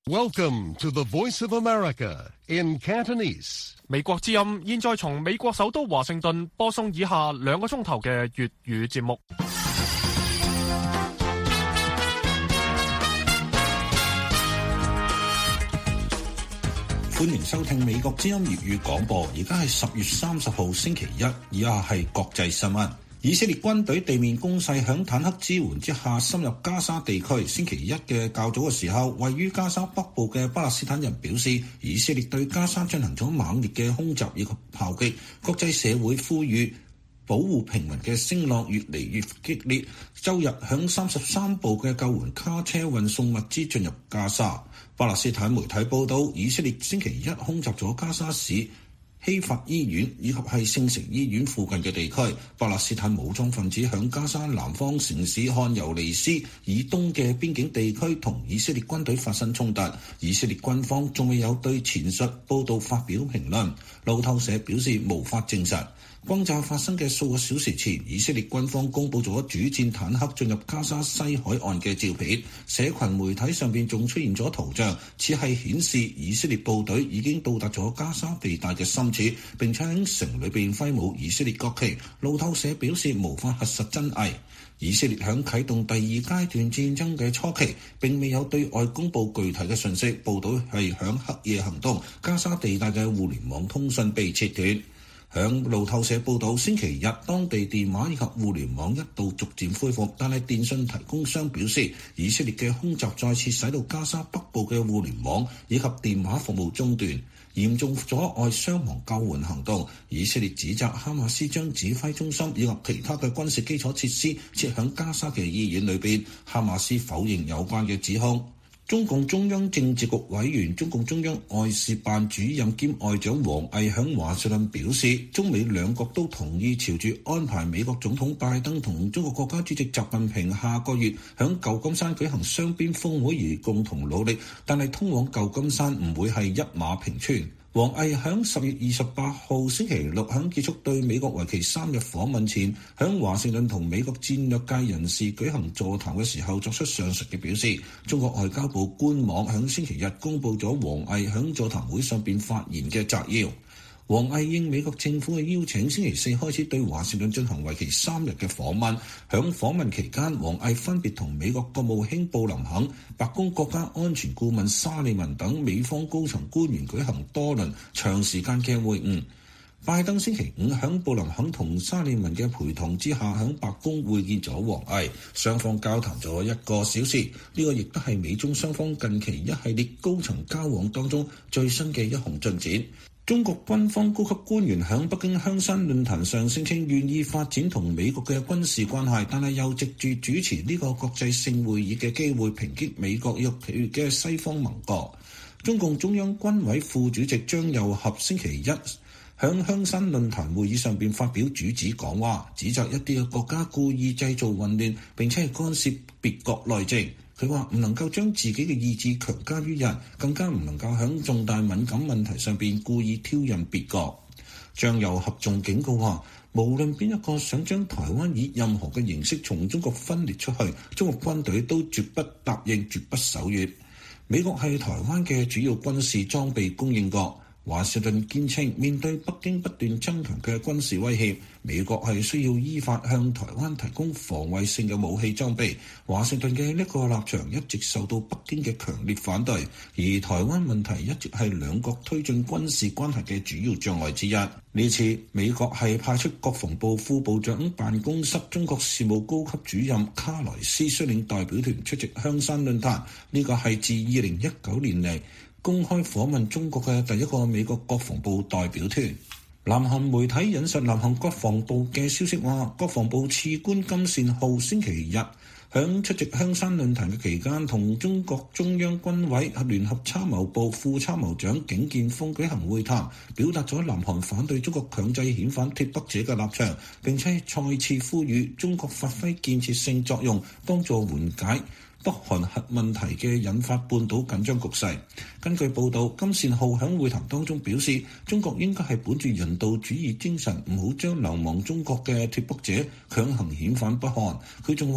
Welcome to the Voice of America in Cantonese. 美國之音現在從美國首都華盛頓播送以下2個鐘頭嘅粵語節目。 歡迎收聽美國之音粵語廣播，而家係10月30號星期一，以下係國際新聞。以色列軍隊地面攻勢響坦克支援之下深入加沙地區。星期一嘅較早嘅時候，位於加沙北部嘅巴勒斯坦人表示，以色列對加沙進行咗猛烈嘅空襲以及炮擊。國際社會呼籲保護平民嘅聲浪越嚟越激烈。周日響33部嘅救援卡車運送物資進入加沙。巴勒斯坦媒體報道，以色列星期一空襲咗加沙市希法醫院以及係聖城醫院附近嘅地區。巴勒斯坦武裝分子響加沙南方城市漢尤尼斯以東嘅邊境地區同以色列軍隊發生衝突。以色列軍方仲未有對前述報道發表評論。路透社表示無法證實。轟炸發生嘅數個小時前，以色列軍方公佈咗主戰坦克進入加沙西海岸嘅照片。社群媒體上邊仲出現咗圖像，似係顯示以色列部隊已經到達咗加沙地帶嘅深處，並且喺城裏邊揮舞以色列國旗。路透社表示無法核實真偽。以色列響啟動第2階段戰爭嘅初期，並未有對外公佈具體嘅信息。報道係響黑夜行動，加沙地帶嘅互聯網通訊被切斷。響路透社報道，星期日當地電話以及互聯網一度逐漸恢復，但係電信提供商表示，以色列嘅空襲再次使到加沙北部嘅互聯網以及電話服務中斷，嚴重阻礙傷亡救援行動。以色列指責哈馬斯將指揮中心以及其他嘅軍事基礎設施設響加沙嘅醫院裏邊。哈馬斯否認有關嘅指控。中共中央政治局委員、中共中央外事辦主任兼外長王毅響華盛頓表示，中美兩國都同意朝住安排美國總統拜登同中國國家主席習近平下個月響舊金山舉行雙邊峰會而共同努力，但係通往舊金山唔會係一馬平川。王毅響10月28號星期六響結束對美國為期3日訪問前，響華盛頓同美國戰略界人士舉行座談嘅時候作出上述嘅表示。中國外交部官網響星期日公佈咗王毅響座談會上邊發言嘅摘要。王毅應美國政府嘅邀請，星期四開始對華盛頓進行為期3日嘅訪問。響訪問期間，王毅分別同美國國務卿布林肯、白宮國家安全顧問沙利文等美方高層官員舉行多輪長時間嘅會晤。拜登星期五響布林肯同沙利文嘅陪同之下，響白宮會見咗王毅，雙方交談咗1個小時。呢個亦都係美中雙方近期一系列高層交往當中最新嘅一項進展。中國軍方高級官員響北京香山論壇上聲稱願意發展同美國嘅軍事關係，但係又藉住主持呢個國際性會議嘅機會抨擊美國與其嘅西方盟國。中共中央軍委副主席張又俠星期一響香山論壇會議上邊發表主旨講話，指責一啲嘅國家故意製造混亂，並且係干涉別國內政。佢話唔能夠將自己嘅意志強加於人，更加唔能夠喺重大敏感問題上邊故意挑釁別國。張又俠仲警告話，無論邊一個想將台灣以任何嘅形式從中國分裂出去，中國軍隊都絕不答應，絕不手軟。美國係台灣嘅主要軍事裝備供應國。華盛頓堅稱，面對北京不斷增強嘅軍事威脅，美國係需要依法向台灣提供防衛性嘅武器裝備。華盛頓嘅呢個立場一直受到北京嘅強烈反對，而台灣問題一直係兩國推進軍事關係嘅主要障礙之一。呢次美國係派出國防部副部長辦公室中國事務高級主任卡萊斯率領代表團出席香山論壇，呢個係自2019年嚟公開訪問中國嘅第一個美國國防部代表團。南韓媒體引述南韓國防部嘅消息話，國防部次官金善浩星期日響出席香山論壇嘅期間，同中國中央軍委聯合參謀部副參謀長景建峰舉行會談，表達咗南韓反對中國強制遣返脫北者嘅立場，並且再次呼籲中國發揮建設性作用，幫助緩解北韓核問題嘅引發半島緊張局勢。根據報道，金善浩喺會談當中表示，中國應該係本住人道主義精神，唔好將流亡中國嘅脫北者強行遣返北韓。佢仲話，北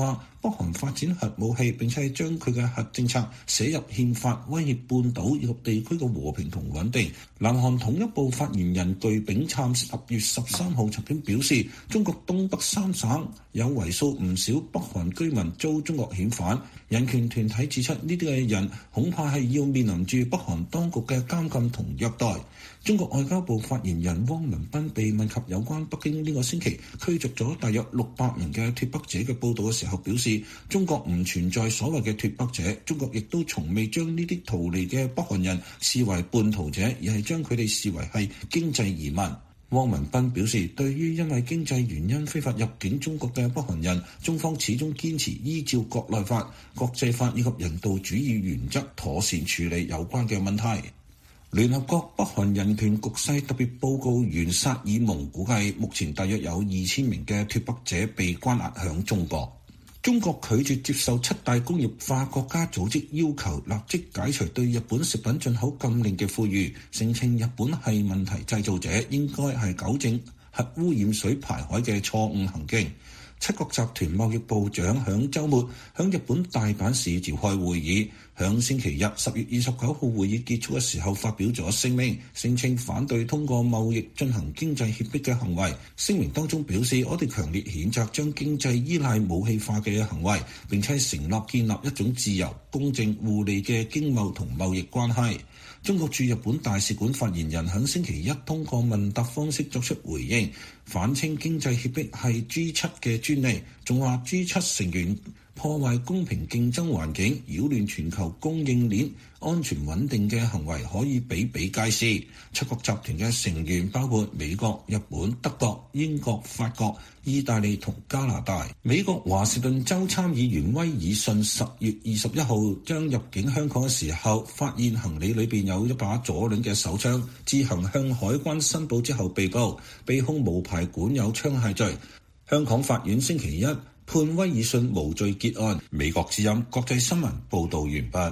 北韓發展核武器，並且將佢嘅核政策寫入憲法，威脅半島以及地區嘅和平同穩定。南韓統一部發言人具炳燦10月13號曾經表示，中國東北三省有為數唔少北韓居民遭中國遣返。人權團體指出，呢啲嘅人恐怕係要面臨住北韓當局嘅監禁同虐待。中國外交部發言人汪文斌被問及有關北京呢個星期驅逐咗大約600名嘅脫北者嘅報導嘅時候，表示中國唔存在所謂嘅脫北者，中國亦都從未將呢啲逃離嘅北韓人視為叛逃者，而係將佢哋視為係經濟移民。汪文斌表示，對於因為經濟原因非法入境中國嘅北韓人，中方始終堅持依照國內法、國際法以及人道主義原則妥善處理有關嘅問題。聯合國北韓人權局勢特別報告員薩爾蒙估計，目前大約有2000名嘅脫北者被關押響中國。中國拒絕接受7大工業化國家組織要求立即解除對日本食品進口禁令嘅呼籲，聲稱日本係問題製造者，應該係糾正核污染水排海嘅錯誤行徑。七國集團貿易部長響週末響日本大阪市召開會議，響星期日10月29號會議結束嘅時候發表咗聲明，聲稱反對通過貿易進行經濟脅迫嘅行為。聲明當中表示，我哋強烈譴責將經濟依賴武器化嘅行為，並且承諾建立一種自由、公正、互利嘅經貿同貿易關係。中國駐日本大使館發言人響星期一通過問答方式作出回應，反稱經濟脅迫係 G7 嘅專利，仲話 G7 成員破壞公平競爭環境、擾亂全球供應鏈安全穩定嘅行為可以比比皆是。七國集團嘅成員包括美國、日本、德國、英國、法國、意大利同加拿大。美國華盛頓州參議員威爾遜10月21號將入境香港嘅時候，發現行李裏邊有一把左輪嘅手槍，自行向海關申報之後被捕，被控無牌管有槍械罪。香港法院星期一判威爾遜無罪結案。美國之音國際新聞報導完畢。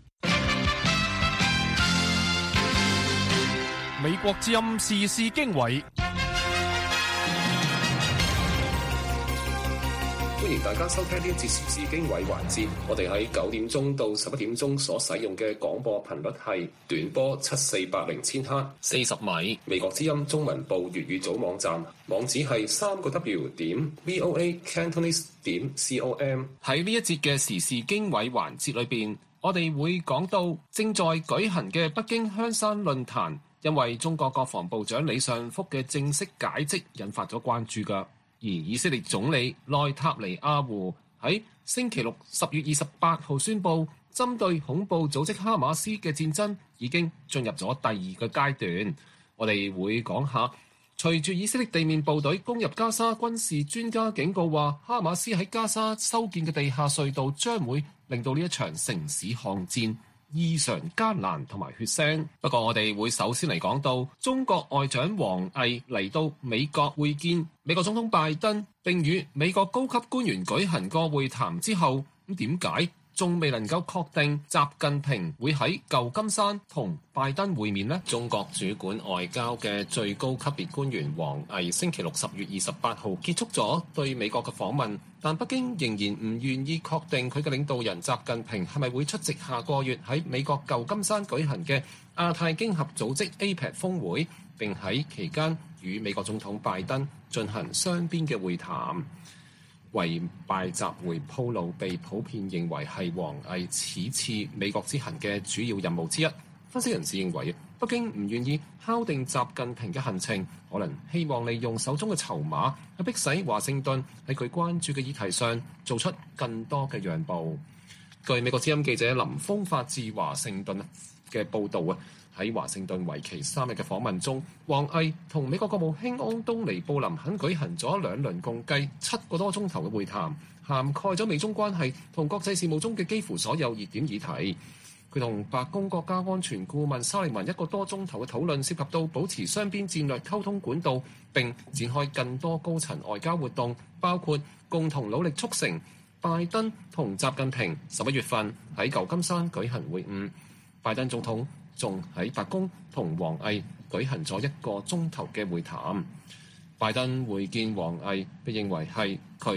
美國之音時事經緯， 歡迎大家收聽呢一節時事經緯環節。我哋喺9點鐘到11點鐘所使用嘅廣播頻率係短波7480千赫40米。美國之音中文部粵語組網站網址係3w.voacantonese.com。喺呢一節嘅時事經緯環節裏邊，我哋會講到正在舉行嘅北京香山論壇，因為中國國防部長李尚福嘅正式解職引發咗關注㗎。而以色列總理內塔尼亞胡喺星期六10月28號宣布，針對恐怖組織哈馬斯嘅戰爭已經進入咗第2個階段。我哋會講下，隨住以色列地面部隊攻入加沙，軍事專家警告話，哈馬斯喺加沙修建嘅地下隧道將會令到呢一場城市巷戰異常艱難同埋血腥。不過我哋會首先嚟講到中國外長王毅嚟到美國會見美國總統拜登，並與美國高級官員舉行過會談之後，咁點解仲未能夠確定習近平會喺舊金山同拜登會面呢？中國主管外交嘅最高級別官員王毅星期六10月28號結束咗對美國嘅訪問，但北京仍然唔願意確定佢嘅領導人習近平係咪會出席下個月喺美國舊金山舉行嘅亞太經合組織 APEC 峰會，並喺期間與美國總統拜登進行雙邊嘅會談。為拜習會鋪路，被普遍認為係王毅此次美國之行嘅主要任務之一。分析人士認為，北京唔願意敲定習近平嘅行程，可能希望利用手中嘅籌碼去迫使華盛頓喺佢關注嘅議題上做出更多嘅讓步。據美國之音記者林峰發自華盛頓嘅報導啊，喺華盛頓為期3日嘅訪問中，王毅同美國國務卿安東尼布林肯舉行咗2輪共計7個多鐘頭嘅會談，涵蓋咗美中關係同國際事務中嘅幾乎所有熱點議題。佢同白宮國家安全顧問沙利文1個多鐘頭嘅討論，涉及到保持雙邊戰略溝通管道，並展開更多高層外交活動，包括共同努力促成拜登同習近平11月份喺舊金山舉行會晤。拜登總統仲喺白宮同王毅舉行咗1個鐘頭嘅會談。拜登會見王毅，被認為係佢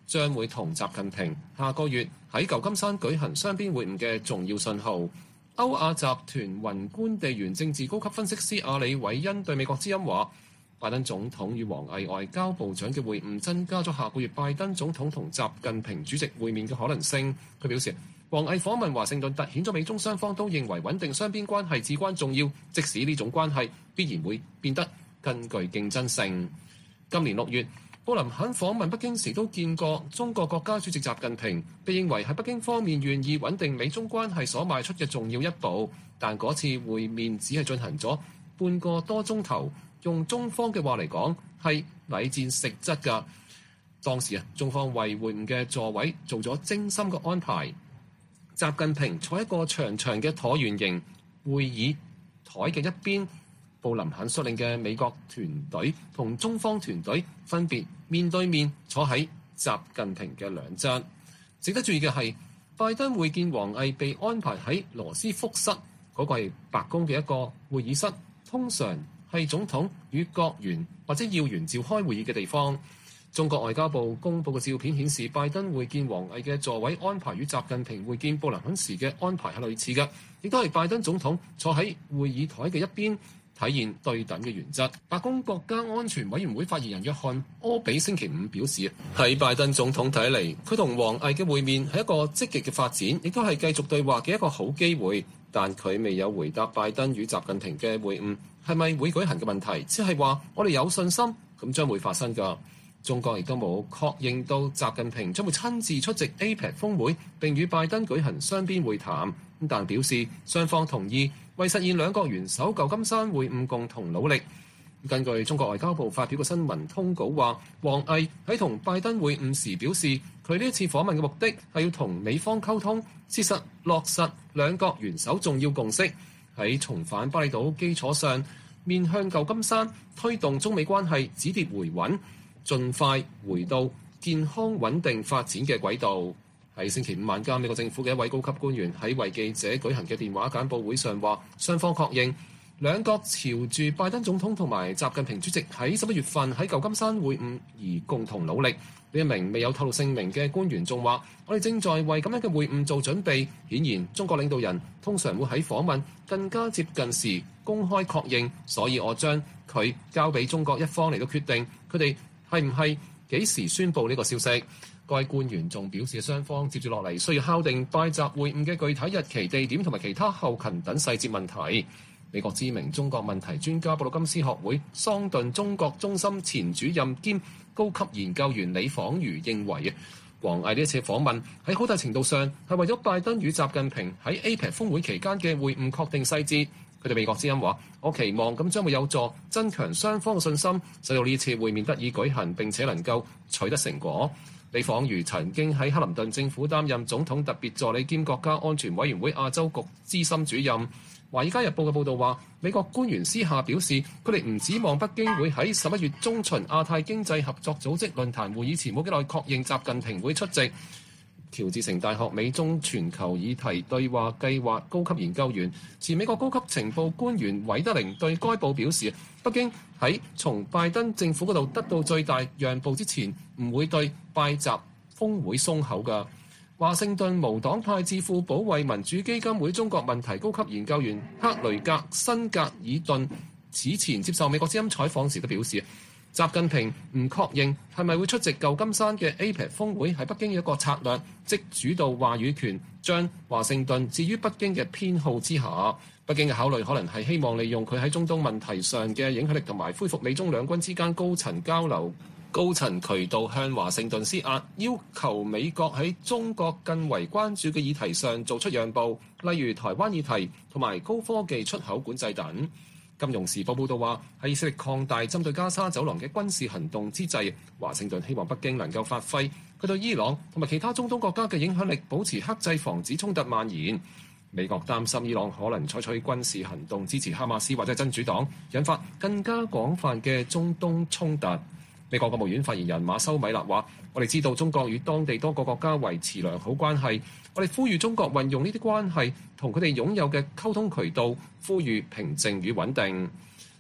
將會同習近平下個月喺舊金山舉行雙邊會晤嘅重要信號。歐亞集團宏觀地緣政治高級分析師阿里韋恩對美國之音話，拜登總統與王毅外交部長嘅會晤增加咗下個月拜登總統同習近平主席會面嘅可能性。佢表示，王毅訪問華盛頓凸顯咗美中雙方都認為穩定雙邊關係至關重要，即使呢種關係必然會變得更具競爭性。今年6月，布林肯訪問北京時都見過中國國家主席習近平，被認為係北京方面願意穩定美中關係所邁出嘅重要一步。但嗰次會面只係進行咗半個多鐘頭，用中方嘅話嚟講係禮戰食質㗎。當時中方為會晤嘅座位做咗精心嘅安排，習近平坐喺一個長長嘅橢圓形會議台嘅一邊，布林肯率領嘅美國團隊同中方團隊分別面對面坐喺習近平嘅兩側。值得注意嘅係，拜登會見王毅被安排喺羅斯福室，嗰個係白宮嘅一個會議室，通常係總統與國員或者要員召開會議嘅地方。中國外交部公佈嘅照片顯示，拜登會見王毅嘅座位安排與習近平會見布林肯時嘅安排係類似嘅，亦都係拜登總統坐喺會議台嘅一邊，體現對等嘅原則。白宮國家安全委員會發言人約翰柯比星期五表示，喺拜登總統睇嚟，佢同王毅嘅會面係一個積極嘅發展，亦都係繼續對話嘅一個好機會。但佢未有回答拜登與習近平嘅會晤係咪會舉行嘅問題，只係話我哋有信心咁將會發生㗎。中國亦都冇確認到習近平將會親自出席 APEC 峰會並與拜登舉行雙邊會談，但表示雙方同意為實現兩國元首舊金山會晤共同努力。根據中國外交部發表嘅新聞通稿話，王毅喺同拜登會晤時表示，佢呢一次訪問嘅目的係要同美方溝通，切實落實兩國元首重要共識，喺重返巴厘島基礎上，面向舊金山推動中美關係止跌回穩，盡快回到健康穩定發展嘅軌道。喺星期五晚間，美國政府嘅一位高級官員喺為記者舉行嘅電話簡報會上話，雙方確認兩國朝住拜登總統同埋習近平主席喺11月份喺舊金山會晤而共同努力。呢一名未有透露姓名嘅官員仲話，我哋正在為咁樣嘅會晤做準備。顯然中國領導人通常會喺訪問更加接近時公開確認，所以我將佢交俾中國一方嚟到決定佢哋係唔係幾時宣佈呢個消息。該位官員仲表示，雙方接住落嚟需要敲定拜習會晤嘅具體日期、地點同埋其他後勤等細節問題。美國知名中國問題專家布魯金斯學會桑頓中國中心前主任兼高級研究員李晃瑜認為，王毅呢一次訪問喺好大程度上係為咗拜登與習近平喺 APEC 峰會期間嘅會晤確定細節。佢哋美國之音話，我期望咁將會有助增強雙方嘅信心，使到呢次會面得以舉行並且能夠取得成果。李晃瑜曾經喺克林頓政府擔任總統特別助理兼國家安全委員會亞洲局資深主任。《華爾街日報》嘅報導話，美國官員私下表示，佢哋唔指望北京會喺11月中旬亞太經濟合作組織論壇會議前冇幾耐確認習近平會出席。喬治城大學美中全球議題對話計劃高級研究員、前美國高級情報官員韋德寧對該報表示，北京喺從拜登政府嗰度得到最大讓步之前，唔會對拜習峰會鬆口㗎。華盛頓無黨派智庫保衛民主基金會中國問題高級研究員克雷格辛格爾頓此前接受美國之音採訪時都表示，習近平唔確認係咪會出席舊金山嘅 APEC 峰會係北京嘅一個策略，即主導話語權將華盛頓置於北京嘅偏好之下。北京嘅考慮可能係希望利用佢喺中東問題上嘅影響力同埋恢復美中兩軍之間高層交流、高層渠道向華盛頓施壓，要求美國喺中國更為關注嘅議題上做出讓步，例如台灣議題同埋高科技出口管制等。金融時報報道話，喺以色列擴大針對加沙走廊嘅軍事行動之際，華盛頓希望北京能夠發揮佢對伊朗同埋其他中東國家嘅影響力，保持克制，防止衝突蔓延。美國擔心伊朗可能採取軍事行動支持哈馬斯或者真主黨，引發更加廣泛嘅中東衝突。美國國務院發言人馬修米勒話，我哋知道中國與當地多個國家維持良好關係，我哋呼籲中國運用呢啲關係同佢哋擁有嘅溝通渠道，呼籲平靜與穩定。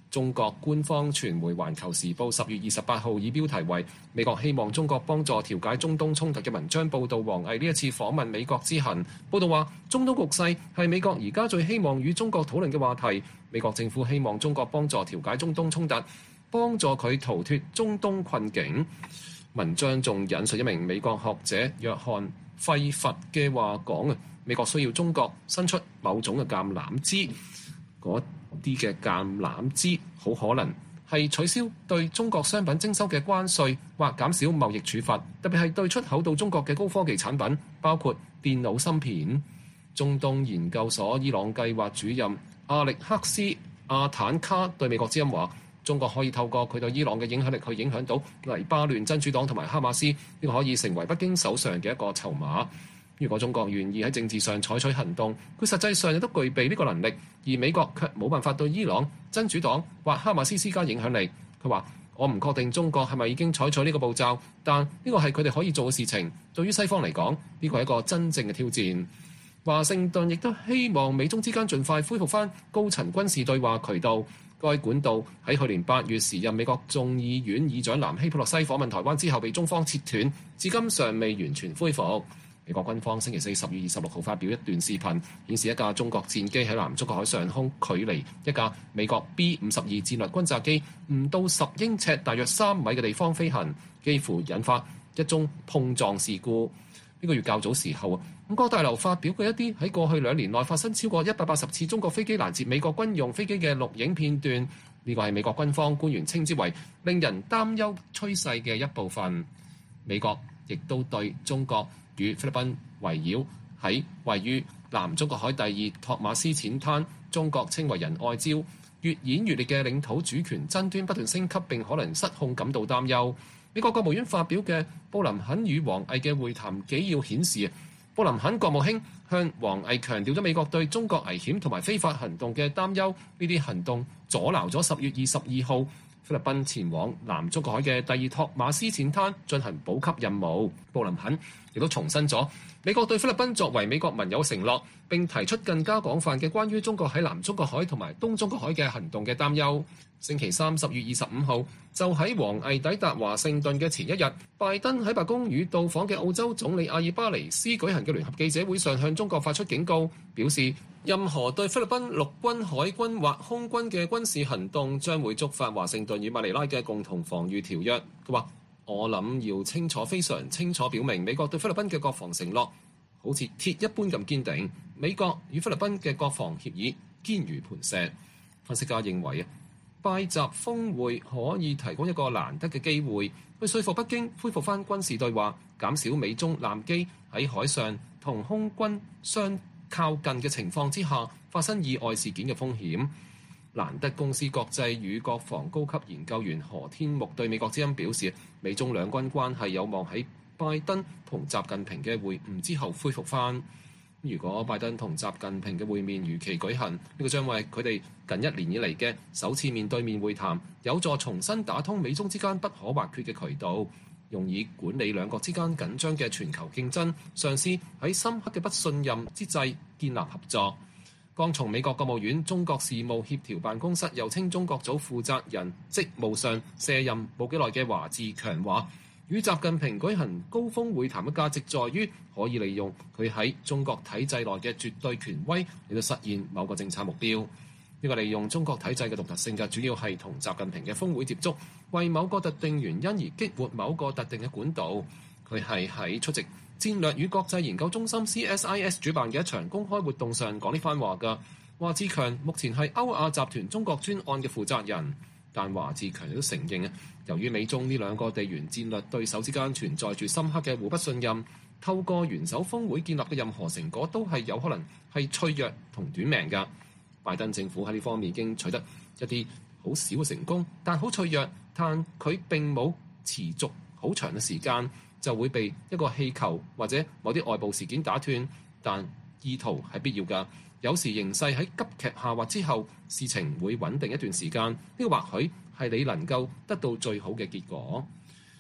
中國官方傳媒《環球時報》10月28號以標題為「美國希望中國幫助調解中東衝突」嘅文章報導王毅呢一次訪問美國之行。報導話，中東局勢係美國而家最希望與中國討論嘅話題。美國政府希望中國幫助調解中東衝突，幫助佢逃脫中東困境。文章仲引述一名美國學者約翰費佛嘅話講美國需要中國伸出某種嘅橄欖枝，嗰啲嘅橄欖枝好可能係取消對中國商品徵收嘅關稅，或減少貿易處罰，特別係對出口到中國嘅高科技產品，包括電腦芯片。中東研究所伊朗計劃主任阿力克斯阿坦卡對美國之音話，中國可以透過佢對伊朗嘅影響力去影響到黎巴嫩真主黨同埋哈馬斯，呢個可以成為北京手上嘅一個籌碼。如果中國願意喺政治上採取行動，佢實際上亦都具備呢個能力，而美國卻冇辦法對伊朗、真主黨或哈馬斯施加影響力。佢話：我唔確定中國係咪已經採取呢個步驟，但呢個係佢哋可以做嘅事情。對於西方嚟講，呢個係一個真正嘅挑戰。華盛頓亦都希望美中之間盡快恢復返高層軍事對話渠道。該管道喺去年8月時任美國眾議院議長南希佩洛西訪問台灣之後，被中方切斷，至今尚未完全恢復。美國軍方星期4 10月26號發表一段視頻，顯示一架中國戰機喺南中國海上空距離一架美國 B-52 戰略轟炸機唔到10英尺，大約3米嘅地方飛行，幾乎引發一宗碰撞事故。呢個月較早時候，五角大樓發表過一啲喺過去2年內發生超過180次中國飛機攔截美國軍用飛機嘅錄影片段。呢個係美國軍方官員稱之為令人擔憂趨勢嘅一部分。美國亦都對中國與菲律賓圍繞喺位於南中國海第2托馬斯淺灘，中國稱為仁愛礁，越演越烈嘅領土主權爭端不斷升級並可能失控感到擔憂。美國國務院發表嘅布林肯與王毅嘅會談紀要顯示，布林肯國務卿向王毅強調咗美國對中國危險同埋非法行動嘅擔憂。呢啲行動阻撓咗10月22號菲律賓前往南中國海嘅第2托馬斯淺灘進行補給任務。布林肯亦都重申咗美國對菲律賓作為美國盟友承諾，並提出更加廣泛嘅關於中國喺南中國海同埋東中國海嘅行動嘅擔憂。星期3 10月25號，就喺王毅抵達華盛頓嘅前一日，拜登喺白宮與到訪嘅澳洲總理阿爾巴尼斯舉行嘅聯合記者會上，向中國發出警告，表示任何對菲律賓陸軍、海軍或空軍嘅軍事行動將會觸發華盛頓與馬尼拉嘅共同防禦條約。佢話：我諗要清楚、非常清楚表明美國對菲律賓嘅國防承諾好似鐵一般咁堅定。美國與菲律賓嘅國防協議堅如磐石。分析家認為拜習峰會可以提供一個難得嘅機會，去說服北京恢復翻軍事對話，減少美中艦機喺海上同空軍相靠近嘅情況之下發生意外事件嘅風險。蘭德公司國際與國防高級研究員何天木對美國之音表示，美中兩軍關係有望喺拜登同習近平嘅會晤之後恢復翻。如果拜登同習近平嘅會面如期舉行，呢個將為佢哋近1年以嚟嘅首次面對面會談，有助重新打通美中之間不可或缺嘅渠道，用以管理兩國之間緊張嘅全球競爭，嘗試喺深刻嘅不信任之際建立合作。剛從美國國務院中國事務協調辦公室，又稱中國組負責人職務上卸任冇幾耐嘅華志強話，與習近平舉行高峰會談嘅價值在於可以利用佢喺中國體制內嘅絕對權威嚟到實現某個政策目標。呢個利用中國體制嘅獨特性嘅主要係同習近平嘅峰會接觸，為某個特定原因而激活某個特定嘅管道。佢係喺出席戰略與國際研究中心 CSIS 主辦嘅一場公開活動上講呢番話㗎。華志強目前係歐亞集團中國專案嘅負責人，但華志強亦都承認由於美中呢兩個地緣戰略對手之間存在住深刻嘅互不信任，透過元首峰會建立嘅任何成果都係有可能係脆弱同短命㗎。拜登政府喺呢方面已經取得一啲好少嘅成功，但好脆弱，但佢並冇持續好長嘅時間，就會被一個氣球或者某啲外部事件打斷，但意圖係必要㗎。有時形勢喺急劇下滑之後，事情會穩定一段時間，呢個或許係你能夠得到最好嘅結果。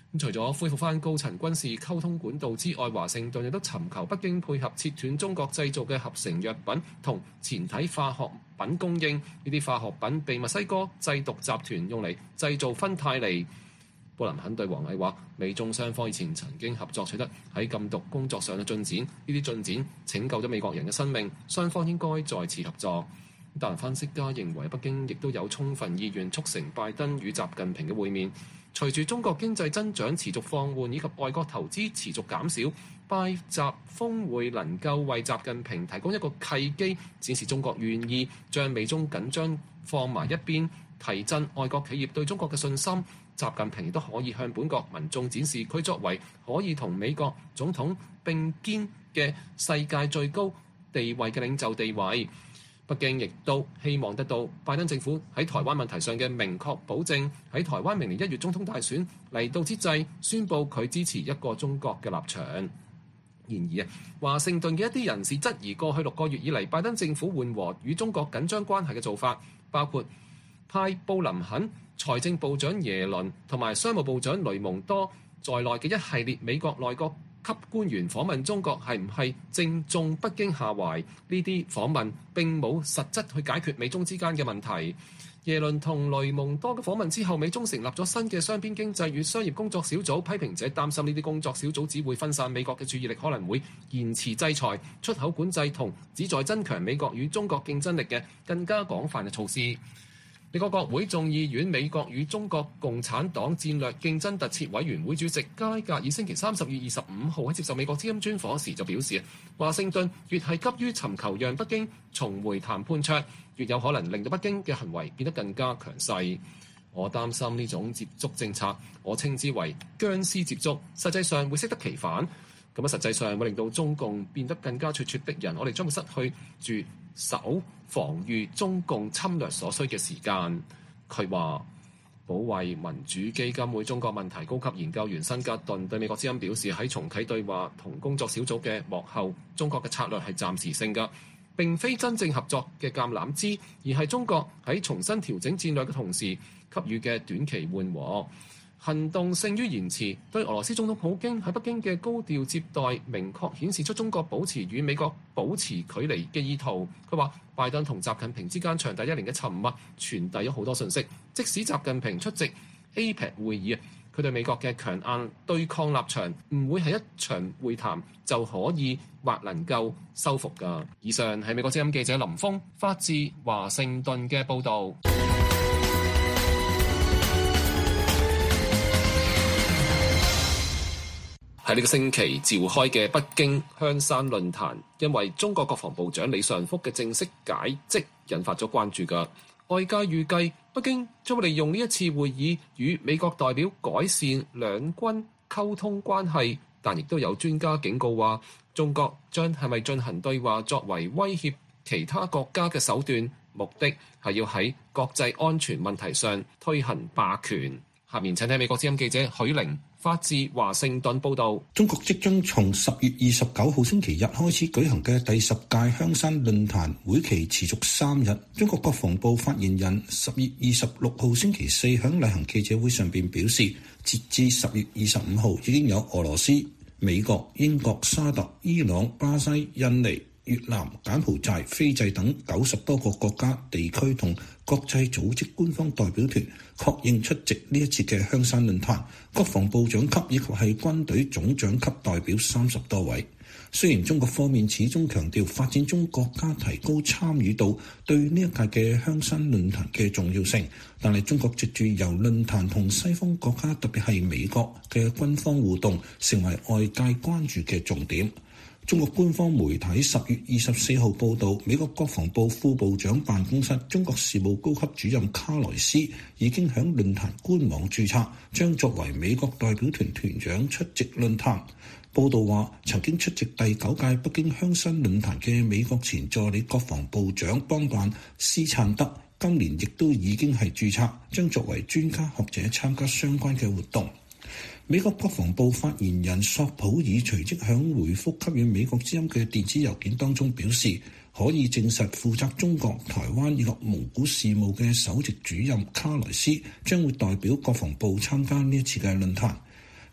除咗恢復翻高層軍事溝通管道之外，華盛頓亦都尋求北京配合切斷中國製造嘅合成藥品同前體化學品供應。呢啲化學品被墨西哥製毒集團用嚟製造芬太尼。布林肯對王毅話：美中雙方以前曾經合作取得喺禁毒工作上嘅進展，呢啲進展拯救咗美國人嘅生命，雙方應該再次合作。但分析家認為，北京亦都有充分意願促成拜登與習近平嘅會面。隨住中國經濟增長持續放緩以及外國投資持續減少，拜習峰會能夠為習近平提供一個契機，展示中國願意將美中緊張放埋一邊，提振外國企業對中國嘅信心。習近平亦都可以向本國民眾展示佢作為可以同美國總統並肩嘅世界最高地位嘅領袖地位。北京亦都希望得到拜登政府喺台灣問題上嘅明確保證，喺台灣明年1月總統大選嚟到之際，宣布佢支持一個中國嘅立場。然而華盛頓嘅一啲人士質疑過去6個月以嚟拜登政府緩和與中國緊張關係嘅做法，包括派布林肯、財政部長耶倫同埋商務部長雷蒙多在內嘅一系列美國內閣級官員訪問中國，係唔係正中北京下懷？呢啲訪問並冇實質去解決美中之間嘅問題。耶倫同雷蒙多嘅訪問之後，美中成立咗新嘅雙邊經濟與商業工作小組。批評者擔心呢啲工作小組只會分散美國嘅注意力，可能會延遲制裁、出口管制同旨在增強美國與中國競爭力嘅更加廣泛嘅措施。美國國會眾議院美國與中國共產黨戰略競爭特設委員會主席加拉格爾星期30月25號喺接受美國之音專訪時就表示，華盛頓越係急於尋求讓北京重回談判桌，越有可能令到北京嘅行為變得更加強勢。我擔心呢種接觸政策，我稱之為僵屍接觸，實際上會適得其反。咁實際上會令到中共變得更加咄咄逼人，我哋將會失去住守防禦中共侵略所需嘅時間。佢話，保衛民主基金會中國問題高級研究員辛格頓對美國之音表示，喺重啟對話同工作小組嘅幕後，中國嘅策略係暫時性嘅，並非真正合作嘅橄欖枝，而係中國喺重新調整戰略嘅同時給予嘅短期緩和。行動勝於言辭，對俄羅斯總統普京喺北京嘅高調接待，明確顯示出中國保持與美國保持距離嘅意圖。佢話，拜登同習近平之間長達1年嘅沉默，傳遞咗好多信息。即使習近平出席 APEC 會議，佢對美國嘅強硬對抗立場，唔會係一場會談就可以或能夠收復㗎。以上係美國之音記者林峰發自華盛頓嘅報導。喺呢個星期召開嘅北京香山論壇，因為中國國防部長李尚福嘅正式解職，引發咗關注㗎。外界預計北京將會利用呢一次會議與美國代表改善兩軍溝通關係，但亦都有專家警告話，中國將係咪進行對話作為威脅其他國家嘅手段，目的係要喺國際安全問題上推行霸權。下面請聽美國之音記者許玲發自華盛頓報導。 中國即將從10月29號星期日開始舉行嘅第10屆香山論壇，會期持續3日。中國國防部發言人10月26號星期四響例行記者會上邊表示，截至10月25號已經有俄羅斯、美國、英國、沙特、伊朗、巴西、印尼、越南、柬埔寨、斐濟等90多個國家、地區同國際組織官方代表團確認出席呢一次嘅香山論壇，國防部長級以及係軍隊總長級代表30多位。雖然中國方面始終強調發展中國家提高參與度對呢一屆嘅香山論壇嘅重要性，但係中國藉住由論壇同西方國家，特別係美國嘅軍方互動，成為外界關注嘅重點。中國官方媒體10月24號報導，美國國防部副部長辦公室中國事務高級主任卡萊斯已經響論壇官網註冊，將作為美國代表團團長出席論壇。報導話，曾經出席第9屆北京香山論壇嘅美國前助理國防部長邦幹斯燦德，今年亦都已經係註冊，將作為專家學者參加相關嘅活動。美國國防部發言人索普爾隨即響回覆給予美國之音嘅電子郵件當中表示，可以證實負責中國、台灣以及蒙古事務嘅首席主任卡萊斯將會代表國防部參加呢一次嘅論壇。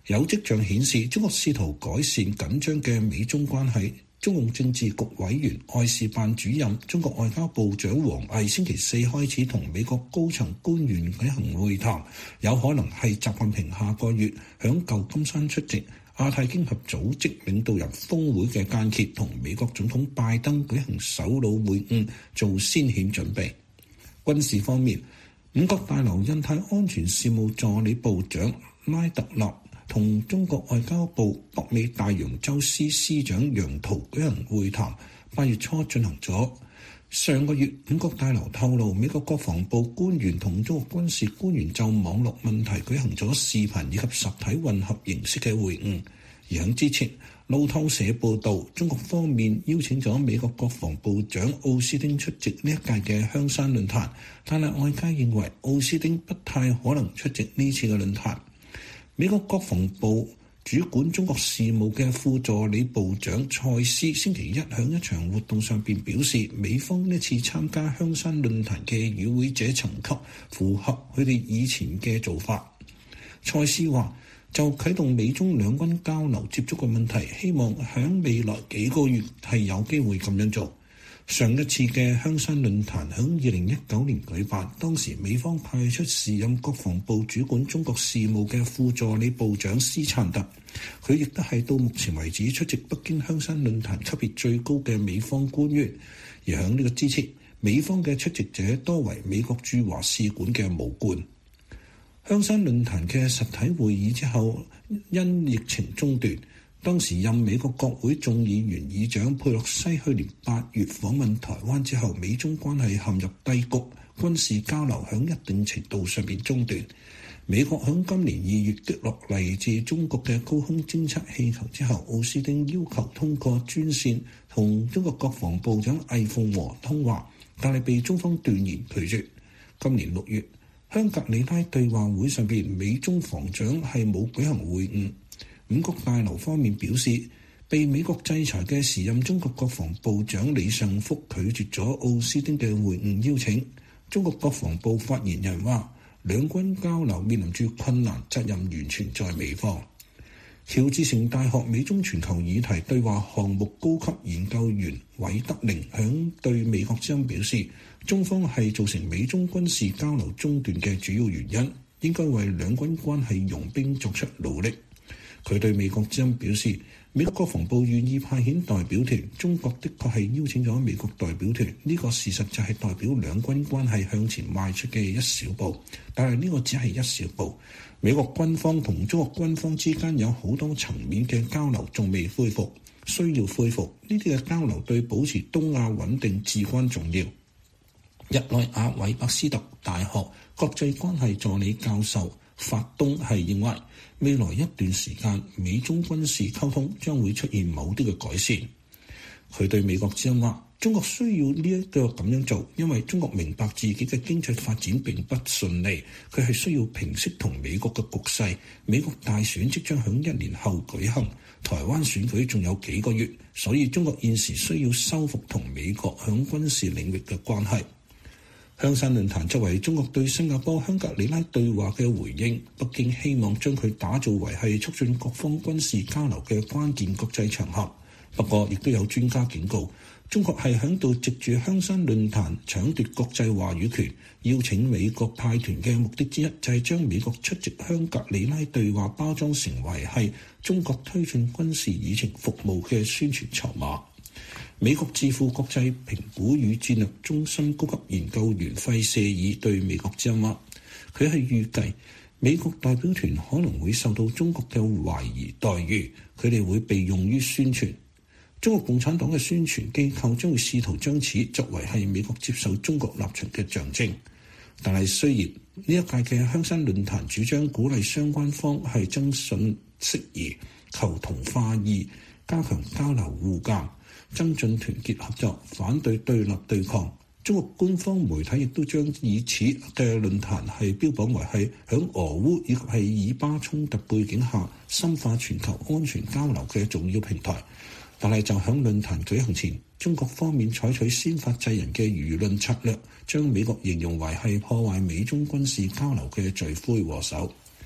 有跡象顯示中國試圖改善緊張嘅美中關係。中共政治局委員、外事辦主任、中國外交部長王毅星期四開始同美國高層官員舉行會談，有可能係習近平下個月響舊金山出席亞太經合組織領導人峰會嘅間歇同美國總統拜登舉行首腦會晤做先遣準備。軍事方面，五角大樓印太安全事務助理部長拉特納同中國外交部北美大洋洲司司長楊濤舉行會談，8月初進行咗。上個月，五角大樓透露，美國國防部官員同中國軍事官員就網絡問題舉行咗視頻以及實體混合形式嘅會晤。而喺之前，路透社報道，中國方面邀請咗美國國防部長奧斯汀出席呢一屆嘅香山論壇，但係外界認為奧斯汀不太可能出席呢次嘅論壇。美國國防部主管中國事務嘅副助理部長蔡斯星期一喺一場活動上邊表示，美方呢次參加香山論壇嘅與會者層級符合佢哋以前嘅做法。蔡斯話，就啟動美中兩軍交流接觸嘅問題，希望喺未來幾個月係有機會咁樣做。上一次嘅香山論壇喺2019年舉辦，當時美方派出時任國防部主管中國事務嘅副助理部長斯燦特，佢亦都係到目前為止出席北京香山論壇級別最高嘅美方官員。而喺呢個之前，美方嘅出席者多為美國駐華使館嘅武官。香山論壇嘅實體會議之後，因疫情中斷。當時任美國國會眾議員議長佩洛西去年8月訪問台灣之後，美中關係陷入低谷，軍事交流響一定程度上邊中斷。美國響今年2月擊落嚟自中國嘅高空偵測氣球之後，奧斯汀要求通過專線同中國國防部長魏鳳和通話，但係被中方斷然拒絕。今年6月，香格里拉對話會上邊，美中防長係冇舉行會晤。五角大樓方面表示，被美國制裁嘅時任中國國防部長李尚福拒絕咗奧斯汀嘅會晤邀請。中國國防部發言人話，兩軍交流面臨住困難，責任完全在美方。喬治城大學美中全球議題對話項目高級研究員韋德寧響對美國之音表示，中方係造成美中軍事交流中斷嘅主要原因，應該為兩軍關係融冰作出努力。佢對美國之音表示，美國國防部願意派遣代表團，中國的確係邀請咗美國代表團，呢個事實就係代表兩軍關係向前邁出嘅一小步，但係呢個只係一小步。美國軍方同中國軍方之間有好多層面嘅交流仲未恢復，需要恢復。呢啲嘅交流對保持東亞穩定至關重要。日內瓦韋伯斯特大學國際關係助理教授法東係認為，未來一段時間美中軍事溝通將會出現某啲嘅改善。佢對美國之音話，中國需要呢一個咁樣做，因為中國明白自己嘅經濟發展並不順利，佢係需要平息同美國嘅局勢。美國大選即將響1年後舉行，台灣選舉仲有幾個月，所以中國現時需要修復同美國響軍事領域嘅關係。香山論壇作為中國對新加坡香格里拉對話嘅回應，北京希望將佢打造為係促進各方軍事交流嘅關鍵國際場合。不過，亦都有專家警告，中國係響度藉住香山論壇搶奪國際話語權，邀請美國派團嘅目的之一就係將美國出席香格里拉對話包裝成為係中國推進軍事議程服務嘅宣傳籌碼。美國智庫國際評估與戰略中心高級研究員費舍爾對美國之音話，佢係預計美國代表團可能會受到中國嘅懷疑待遇，佢哋會被用於宣傳。中國共產黨嘅宣傳機構將會試圖將此作為係美國接受中國立場嘅象徵。但係雖然呢一屆嘅香山論壇主張鼓勵相關方係增信釋疑、求同化異、加強交流互鑑、增進團結合作、反對對立對抗。中國官方媒體亦都將以此嘅論壇係標榜為係響俄烏以及係以巴衝突背景下深化全球安全交流嘅重要平台。但係就響論壇舉行前，中國方面採取先發制人嘅輿論策略，將美國形容為係破壞美中軍事交流嘅罪魁禍首。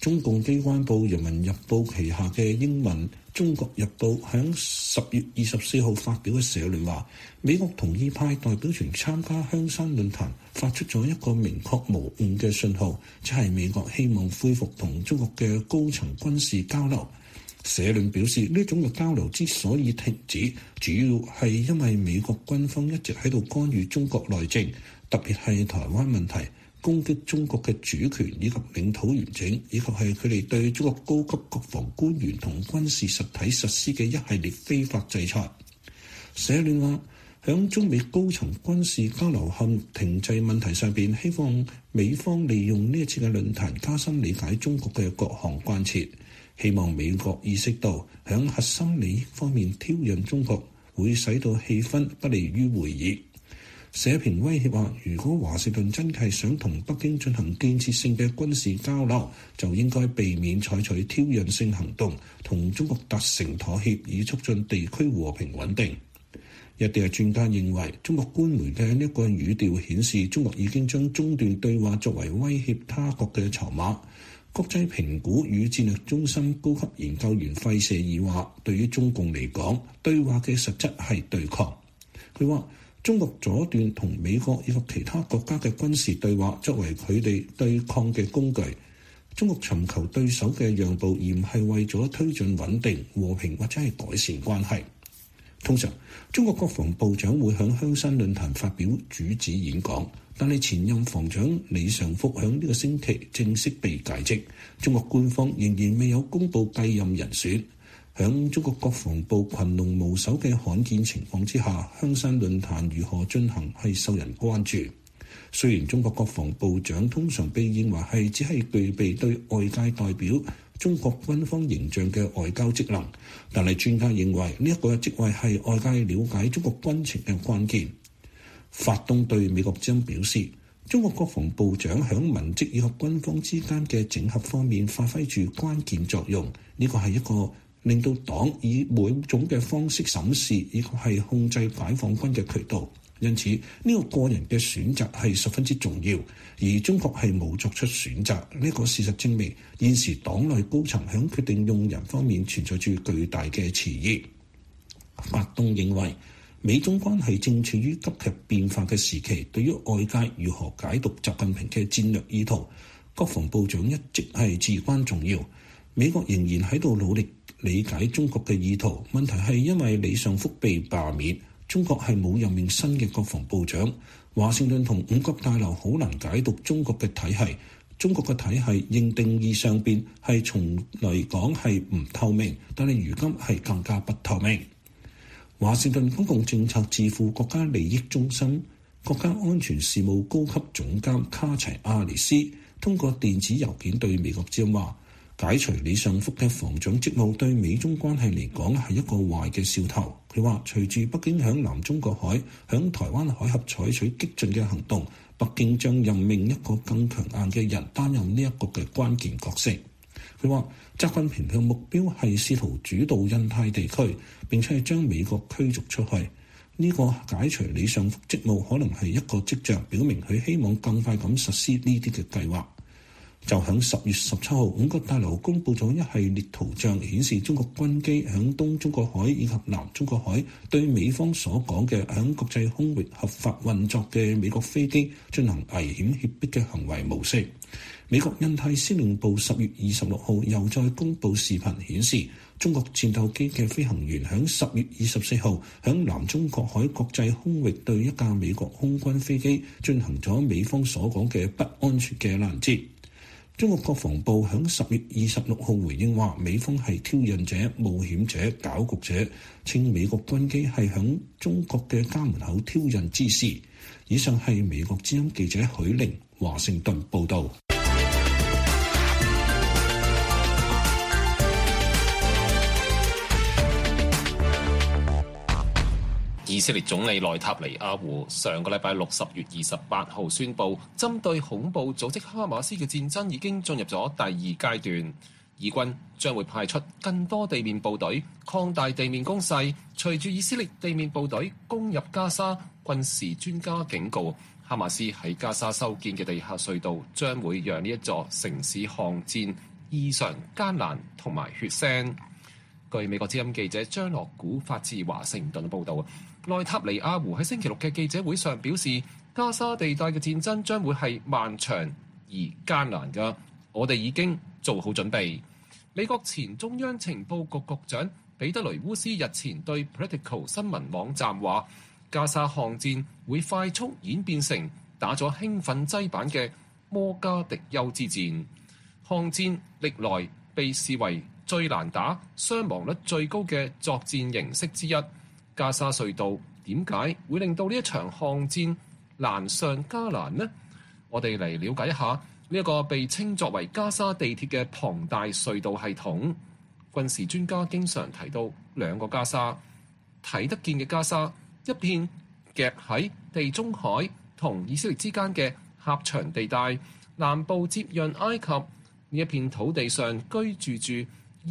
中共機關報《人民日報》旗下嘅英文《中國日報》喺10月24號發表嘅社論話，美國同意派代表團參加香山論壇，發出咗一個明確無誤嘅信號，即係美國希望恢復同中國嘅高層軍事交流。社論表示，呢種嘅交流之所以停止，主要係因為美國軍方一直喺度干預中國內政，特別係台灣問題，攻擊中國嘅主權以及領土完整，以及係佢哋對中國高級國防官員同軍事實體實施嘅一系列非法制裁。社論話，響中美高層軍事交流後停滯問題上邊，希望美方利用呢一次嘅論壇加深理解中國嘅各項關切，希望美國意識到響核心利益方面挑釁中國會使到氣氛不利於會議。社評威脅話，如果華盛頓真係想同北京進行建設性嘅軍事交流，就應該避免採取挑釁性行動，同中國達成妥協，以促進地區和平穩定。一啲專家認為，中國官媒嘅呢一個語調顯示，中國已經將中斷對話作為威脅他國嘅籌碼。國際評估與戰略中心高級研究員費舍爾話，對於中共嚟講，對話嘅實質係對抗。佢話，中國阻斷同美國以及其他國家嘅軍事對話，作為佢哋對抗嘅工具。中國尋求對手嘅讓步，而唔係為咗推進穩定、和平或者係改善關係。通常，中國國防部長會響香山論壇發表主旨演講，但係前任防長李尚福響呢個星期正式被解職，中國官方仍然未有公布繼任人選。響中國國防部群龍無首嘅罕見情況之下，香山論壇如何進行係受人關注。雖然中國國防部長通常被認為係只係具備對外界代表中國軍方形象嘅外交職能，但係專家認為呢一個職位係外界了解中國軍情嘅關鍵。法東對美國之音表示，中國國防部長響文職以及軍方之間嘅整合方面發揮住關鍵作用，呢個係一個令到黨以每種嘅方式審視以及係控制解放軍嘅渠道，因此呢個人嘅選擇係十分之重要，而中國係冇作出選擇。呢個事實證明現時黨內高層響決定用人方面存在住巨大嘅遲疑。法東認為，美中關係正處於急劇變化嘅時期，對於外界如何解讀習近平嘅戰略意圖，國防部長一直係至關重要。美國仍然喺度努力理解中國嘅意圖，問題係因為李尚福被罷免，中國係冇任命新嘅國防部長。華盛頓同五角大樓好難解讀中國嘅體系，中國嘅體系認定義上邊係從嚟講係唔透明，但係如今係更加不透明。華盛頓公共政策智庫國家利益中心國家安全事務高級總監卡齊亞尼斯通過電子郵件對美國之音話，解除李尚福嘅防長職務對美中關係嚟講係一個壞嘅兆頭。佢話，隨住北京響南中國海、響台灣海峽採取激進嘅行動，北京將任命一個更強硬嘅人擔任呢一個嘅關鍵角色。佢話，習近平嘅目標係試圖主導印太地區，並且係將美國驅逐出去。呢個解除李尚福職務可能係一個跡象，表明佢希望更快咁實施呢啲嘅計劃。就喺10月17號，五角大樓公佈咗一系列圖像，顯示中國軍機響東中國海以及南中國海對美方所講嘅響國際空域合法運作嘅美國飛機進行危險脅迫嘅行為模式。美國印太司令部10月26號又再公佈視頻，顯示中國戰鬥機嘅飛行員響10月24號響南中國海國際空域對一架美國空軍飛機進行咗美方所講嘅不安全嘅攔截。中國國防部響10月26號回應話，美方係挑釁者、冒險者、搞局者，稱美國軍機係響中國嘅家門口挑釁之事。以上係美國之音記者許玲華盛頓報道。 以色列總理內塔尼亞胡上個禮拜六10月28號宣布，針對恐怖組織哈馬斯嘅戰爭已經進入咗第二階段，以軍將會派出更多地面部隊，擴大地面攻勢。隨住以色列地面部隊攻入加沙，軍事專家警告，哈馬斯喺加沙修建嘅地下隧道將會讓呢一座城市巷戰異常艱難同埋血腥。據美國之音記者張樂古發自華盛頓報導，內塔尼亞胡喺星期六嘅記者會上表示，加沙地帶嘅戰爭將會係漫長而艱難㗎，我哋已經做好準備。美國前中央情報局局長彼得雷烏斯日前對 Politico 新聞網站話，加沙巷戰會快速演變成打咗興奮劑版嘅摩加迪休之戰。巷戰歷來被視為最難打、傷亡率最高嘅作戰形式之一。加沙隧道點解會令到呢一場巷戰難上加難呢？我哋嚟了解一下呢一個被稱作為加沙地鐵嘅龐大隧道系統。軍事專家經常提到兩個加沙，睇得見嘅加沙，一片夾喺地中海同以色列之間嘅狹長地帶，南部接壤埃及。呢一片土地上居住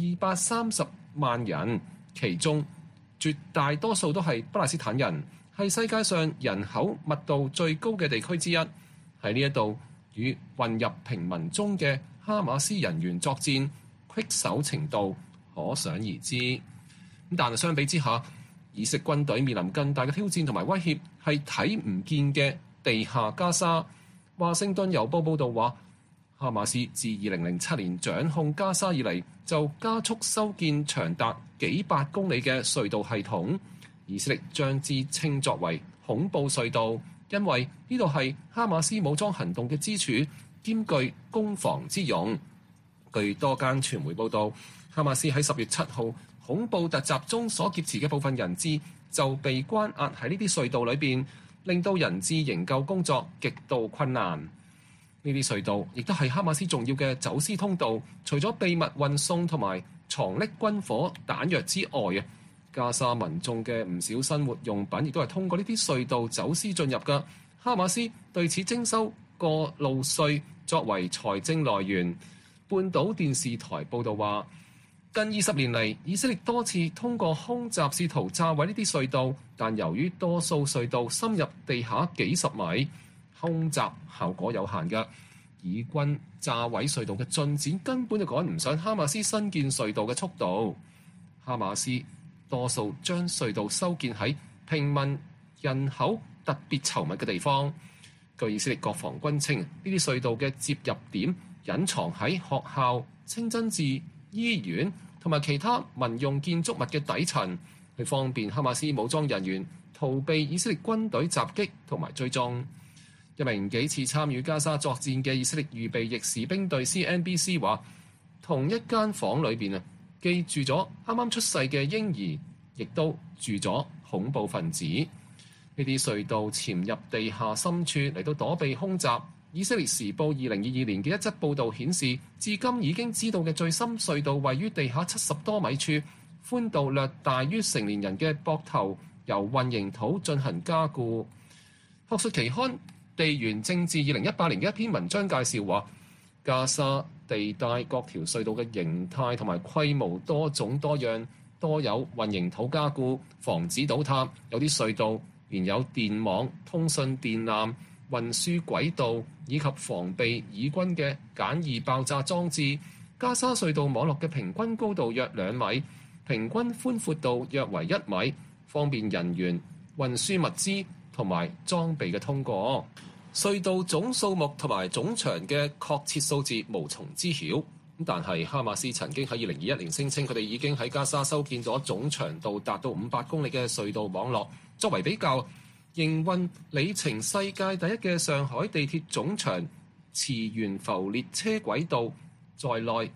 230萬人，其中絕大多數都係巴勒斯坦人，係世界上人口密度最高嘅地區之一。喺呢一度與混入平民中嘅哈馬斯人員作戰，棘手程度可想而知。但係相比之下，以色列軍隊面臨更大嘅挑戰同埋威脅，係睇唔見嘅地下加沙。華盛頓郵報報導話，哈馬斯自2007年掌控加沙以嚟，就加速修建長達幾百公里嘅隧道系統。以色列將之稱作為恐怖隧道，因為呢度係哈馬斯武裝行動嘅支柱，兼具攻防之用。據多間傳媒報導，哈馬斯喺10月7號恐怖突襲中所劫持嘅部分人質就被關押喺呢啲隧道裏邊，令到人質營救工作極度困難。呢啲隧道亦都係哈馬斯重要嘅走私通道，除咗秘密運送同埋藏匿軍火彈藥之外，加沙民眾嘅唔少生活用品亦都係通過呢啲隧道走私進入㗎。哈馬斯對此徵收過路稅作為財政來源。半島電視台報導話，近20年嚟，以色列多次通過空襲試圖炸毀呢啲隧道，但由於多數隧道深入地下幾十米，空襲效果有限嘅。以軍炸毀隧道嘅進展根本就趕唔上哈馬斯新建隧道嘅速度。哈馬斯多數將隧道修建喺平民人口特別稠密嘅地方。據以色列國防軍稱，呢啲隧道嘅接入點隱藏喺學校、清真寺、醫院同埋其他民用建築物嘅底層，去方便哈馬斯武裝人員逃避以色列軍隊襲擊同埋追蹤。一名幾次參與加沙作戰嘅以色列預備役士兵對 CNBC 話，同一間房裏邊既住咗啱啱出世嘅嬰兒，亦都住咗恐怖分子。呢啲隧道潛入地下深處嚟到躲避空襲。以色列時報2022年嘅一則報導顯示，至今已經知道嘅最深隧道位於地下70多米處，寬度略大於成年人嘅膊頭，由混凝土進行加固。學術期刊地緣政治2018年嘅一篇文章介紹話，加沙地帶各條隧道嘅形態同埋規模多種多樣，多有混凝土加固，防止倒塌。有啲隧道連有電網、通訊電纜、運輸軌道以及防備以軍嘅簡易爆炸裝置。加沙隧道網絡嘅平均高度約2米，平均寬闊度約為1米，方便人員運輸物資同埋裝備嘅通過。隧道總數目同埋總長嘅確切數字無從知曉。但係哈馬斯曾經喺2021年聲稱，佢哋已經喺加沙修建咗總長度達到500公里嘅隧道網絡。作為比較，營運里程世界第一嘅上海地鐵總長磁懸浮列車軌道在內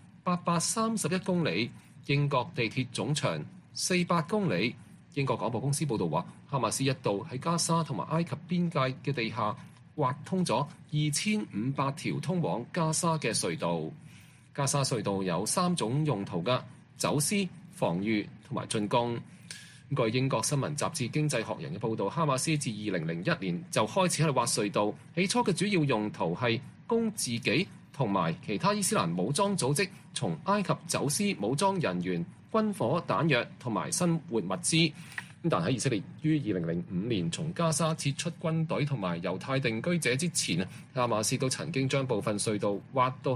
831公里，英國地鐵總長400公里。英國廣播公司報導話，哈馬斯一度喺加沙同埋埃及邊界嘅地下挖通咗2500條通往加沙嘅隧道。加沙隧道有3種用途㗎：走私、防禦同埋進攻。據英國新聞雜誌《經濟學人》嘅報導，哈馬斯自2001年就開始喺度挖隧道，起初嘅主要用途係供自己同埋其他伊斯蘭武裝組織從埃及走私武裝人員、軍火、彈藥同埋生活物資。但喺以色列於2005年從加沙撤出軍隊同埋猶太定居者之前，哈馬斯都曾經將部分隧道挖到去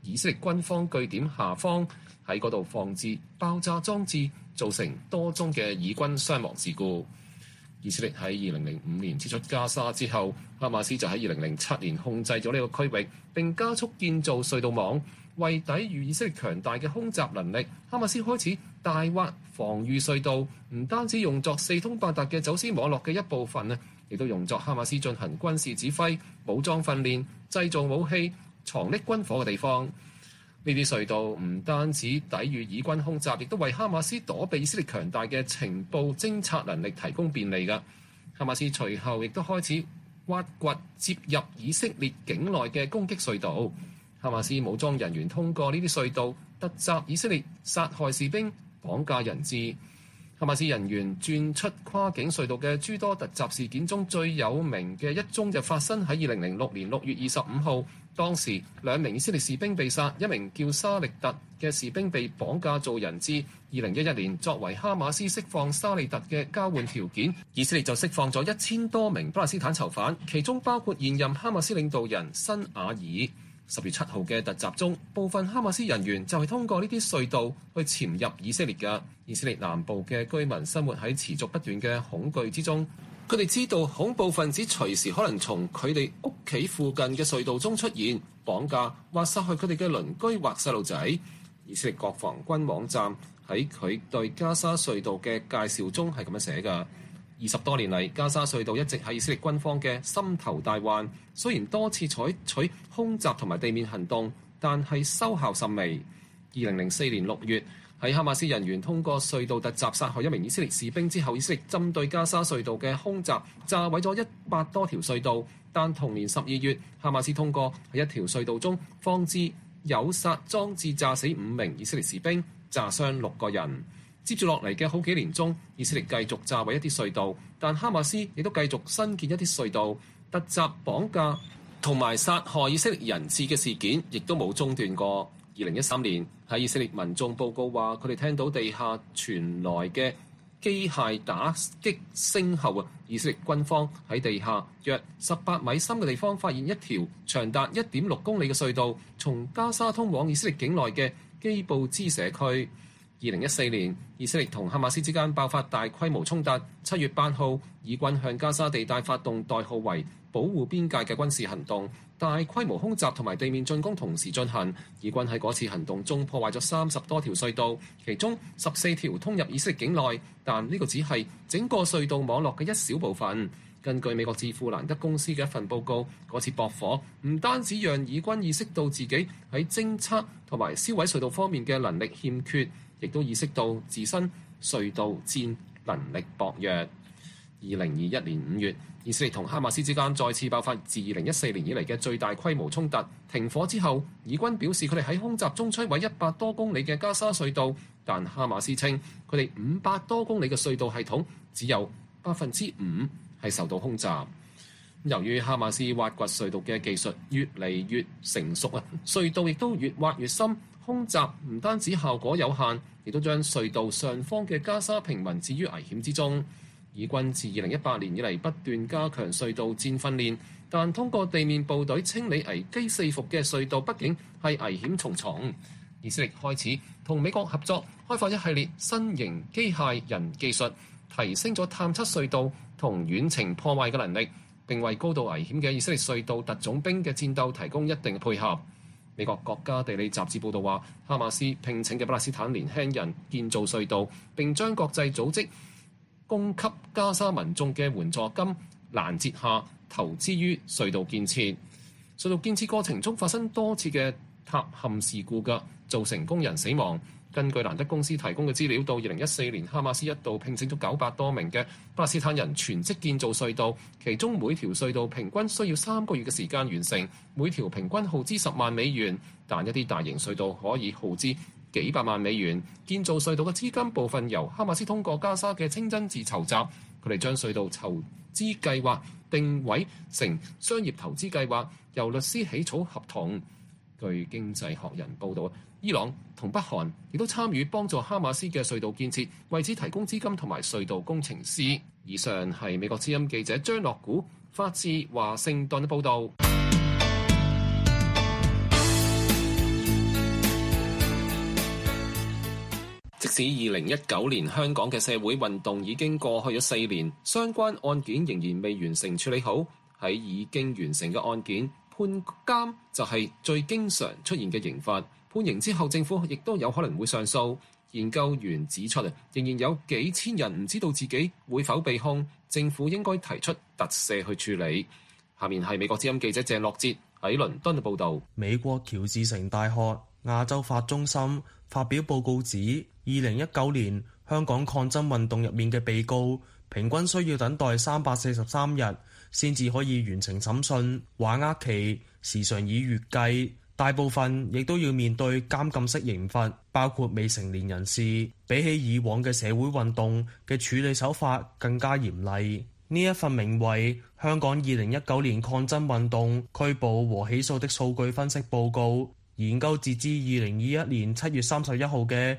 以色列軍方據點下方，喺嗰度放置爆炸裝置，造成多宗嘅以軍傷亡事故。以色列喺2005年撤出加沙之後，哈馬斯就喺2007年控制咗呢個區域，並加速建造隧道網，為抵禦以色列強大嘅空襲能力，哈馬斯開始大挖防禦隧道，唔單止用作四通八達嘅走私網絡嘅一部分，亦都用作哈馬斯進行軍事指揮、武裝訓練、製造武器、藏匿軍火嘅地方。呢啲隧道唔單止抵禦以軍空襲，亦都為哈馬斯躲避以色列強大嘅情報偵察能力提供便利㗎。哈馬斯隨後亦都開始挖掘接入以色列境內嘅攻擊隧道。哈馬斯武裝人員通過呢啲隧道突襲以色列，殺害士兵、綁架人質。哈馬斯人員鑽出跨境隧道嘅諸多突襲事件中，最有名嘅一宗就發生喺2006年6月25號。當時2名以色列士兵被殺，一名叫沙力特嘅士兵被綁架做人質。2011年，作為哈馬斯釋放沙力特嘅交換條件，以色列就釋放咗1000多名巴勒斯坦囚犯，其中包括現任哈馬斯領導人辛瓦爾。10月7號嘅突襲中，部分哈馬斯人員就係通過呢啲隧道去潛入以色列嘅。以色列南部嘅居民生活喺持續不斷嘅恐懼之中。佢哋知道恐怖分子隨時可能從佢哋屋企附近嘅隧道中出現，綁架或殺害佢哋嘅鄰居或細路仔。以色列國防軍網站喺佢對加沙隧道嘅介紹中係咁樣寫㗎。20多年嚟，加沙隧道一直係以色列軍方嘅心頭大患。雖然多次採取空襲同埋地面行動，但係收效甚微。2004年6月，喺哈馬斯人員通過隧道突襲殺害一名以色列士兵之後，以色列針對加沙隧道嘅空襲炸毀咗100多條隧道。但同年12月，哈馬斯通過喺一條隧道中放置有殺裝置，炸死5名以色列士兵，炸傷6個人。接住落嚟嘅好幾年中，以色列繼續炸毀一啲隧道，但哈馬斯亦都繼續新建一啲隧道。突襲、綁架同埋殺害以色列人質嘅事件亦都冇中斷過。2013年，喺以色列民眾報告話，佢哋聽到地下傳來嘅機械打擊聲後，以色列軍方喺地下約18米深嘅地方發現一條長達1.6公里嘅隧道，從加沙通往以色列境內嘅基布茲社區。2014年，以色列同哈馬斯之間爆發大規模衝突。7月8號，以軍向加沙地帶發動代號為保護邊界嘅軍事行動，大規模空襲同埋地面進攻同時進行。以軍喺嗰次行動中破壞咗30多條隧道，其中14條通入以色列境內，但呢個只係整個隧道網絡嘅一小部分。根據美國智庫蘭德公司嘅一份報告，嗰次駁火唔單止讓以軍意識到自己喺偵測同埋銷毀隧道方面嘅能力欠缺，亦都意識到自身隧道戰能力薄弱。2021年5月，以色列同哈馬斯之間再次爆發自2014年以嚟嘅最大規模衝突。停火之後，以軍表示佢哋喺空襲中摧毀100多公里嘅加沙隧道，但哈馬斯稱佢哋500多公里嘅隧道系統只有5%係受到空襲。由於哈馬斯挖掘隧道嘅技術越嚟越成熟啊，隧道亦都越挖越深。空襲唔單止效果有限，亦都將隧道上方嘅加沙平民置於危險之中。以軍自2018年以嚟不斷加強隧道戰訓練，但通過地面部隊清理危機四伏嘅隧道，畢竟係危險重重。以色列開始同美國合作，開發一系列新型機械人技術，提升咗探測隧道同遠程破壞嘅能力，並為高度危險嘅以色列隧道特種兵嘅戰鬥提供一定配合。美國國家地理雜誌報導話，哈馬斯聘請嘅巴勒斯坦年輕人建造隧道，並將國際組織供給加沙民眾嘅援助金攔截下，投資於隧道建設。隧道建設過程中發生多次嘅塌陷事故，造成工人死亡。根據蘭德公司提供嘅資料，到2014年，哈馬斯一度聘請咗900多名嘅巴勒斯坦人全職建造隧道，其中每條隧道平均需要3個月嘅時間完成，每條平均耗資10萬美元，但一啲大型隧道可以耗資幾百萬美元。建造隧道嘅資金部分由哈馬斯通過加沙嘅清真寺籌集，佢哋將隧道籌資計劃定位成商業投資計劃，由律師起草合同。據經濟學人報導，伊朗同北韓亦都參與幫助哈馬斯嘅隧道建設，為此提供資金同埋隧道工程師。以上係美國之音記者張樂古發自華盛頓嘅報導。 即使2019年香港嘅社會運動已經過去咗4年，相關案件仍然未完成處理好。喺已經完成嘅案件，判監就係最經常出現嘅刑罰。判刑之後，政府亦都有可能會上訴。研究員指出，仍然有幾千人唔知道自己會否被控，政府應該提出特赦去處理。下面係美國之音記者鄭樂哲喺倫敦嘅報導。 美國喬治城大學亞洲法中心發表報告指，2019年香港抗爭運動入面嘅被告平均需要等待343日先至可以完成審訊，還押期時常以月計，大部分亦都要面對監禁式刑罰，包括未成年人士。比起以往嘅社會運動嘅處理手法更加嚴厲。呢一份名為《香港2019年抗爭運動拘捕和起訴的數據分析報告》，研究截至2021年7月31號嘅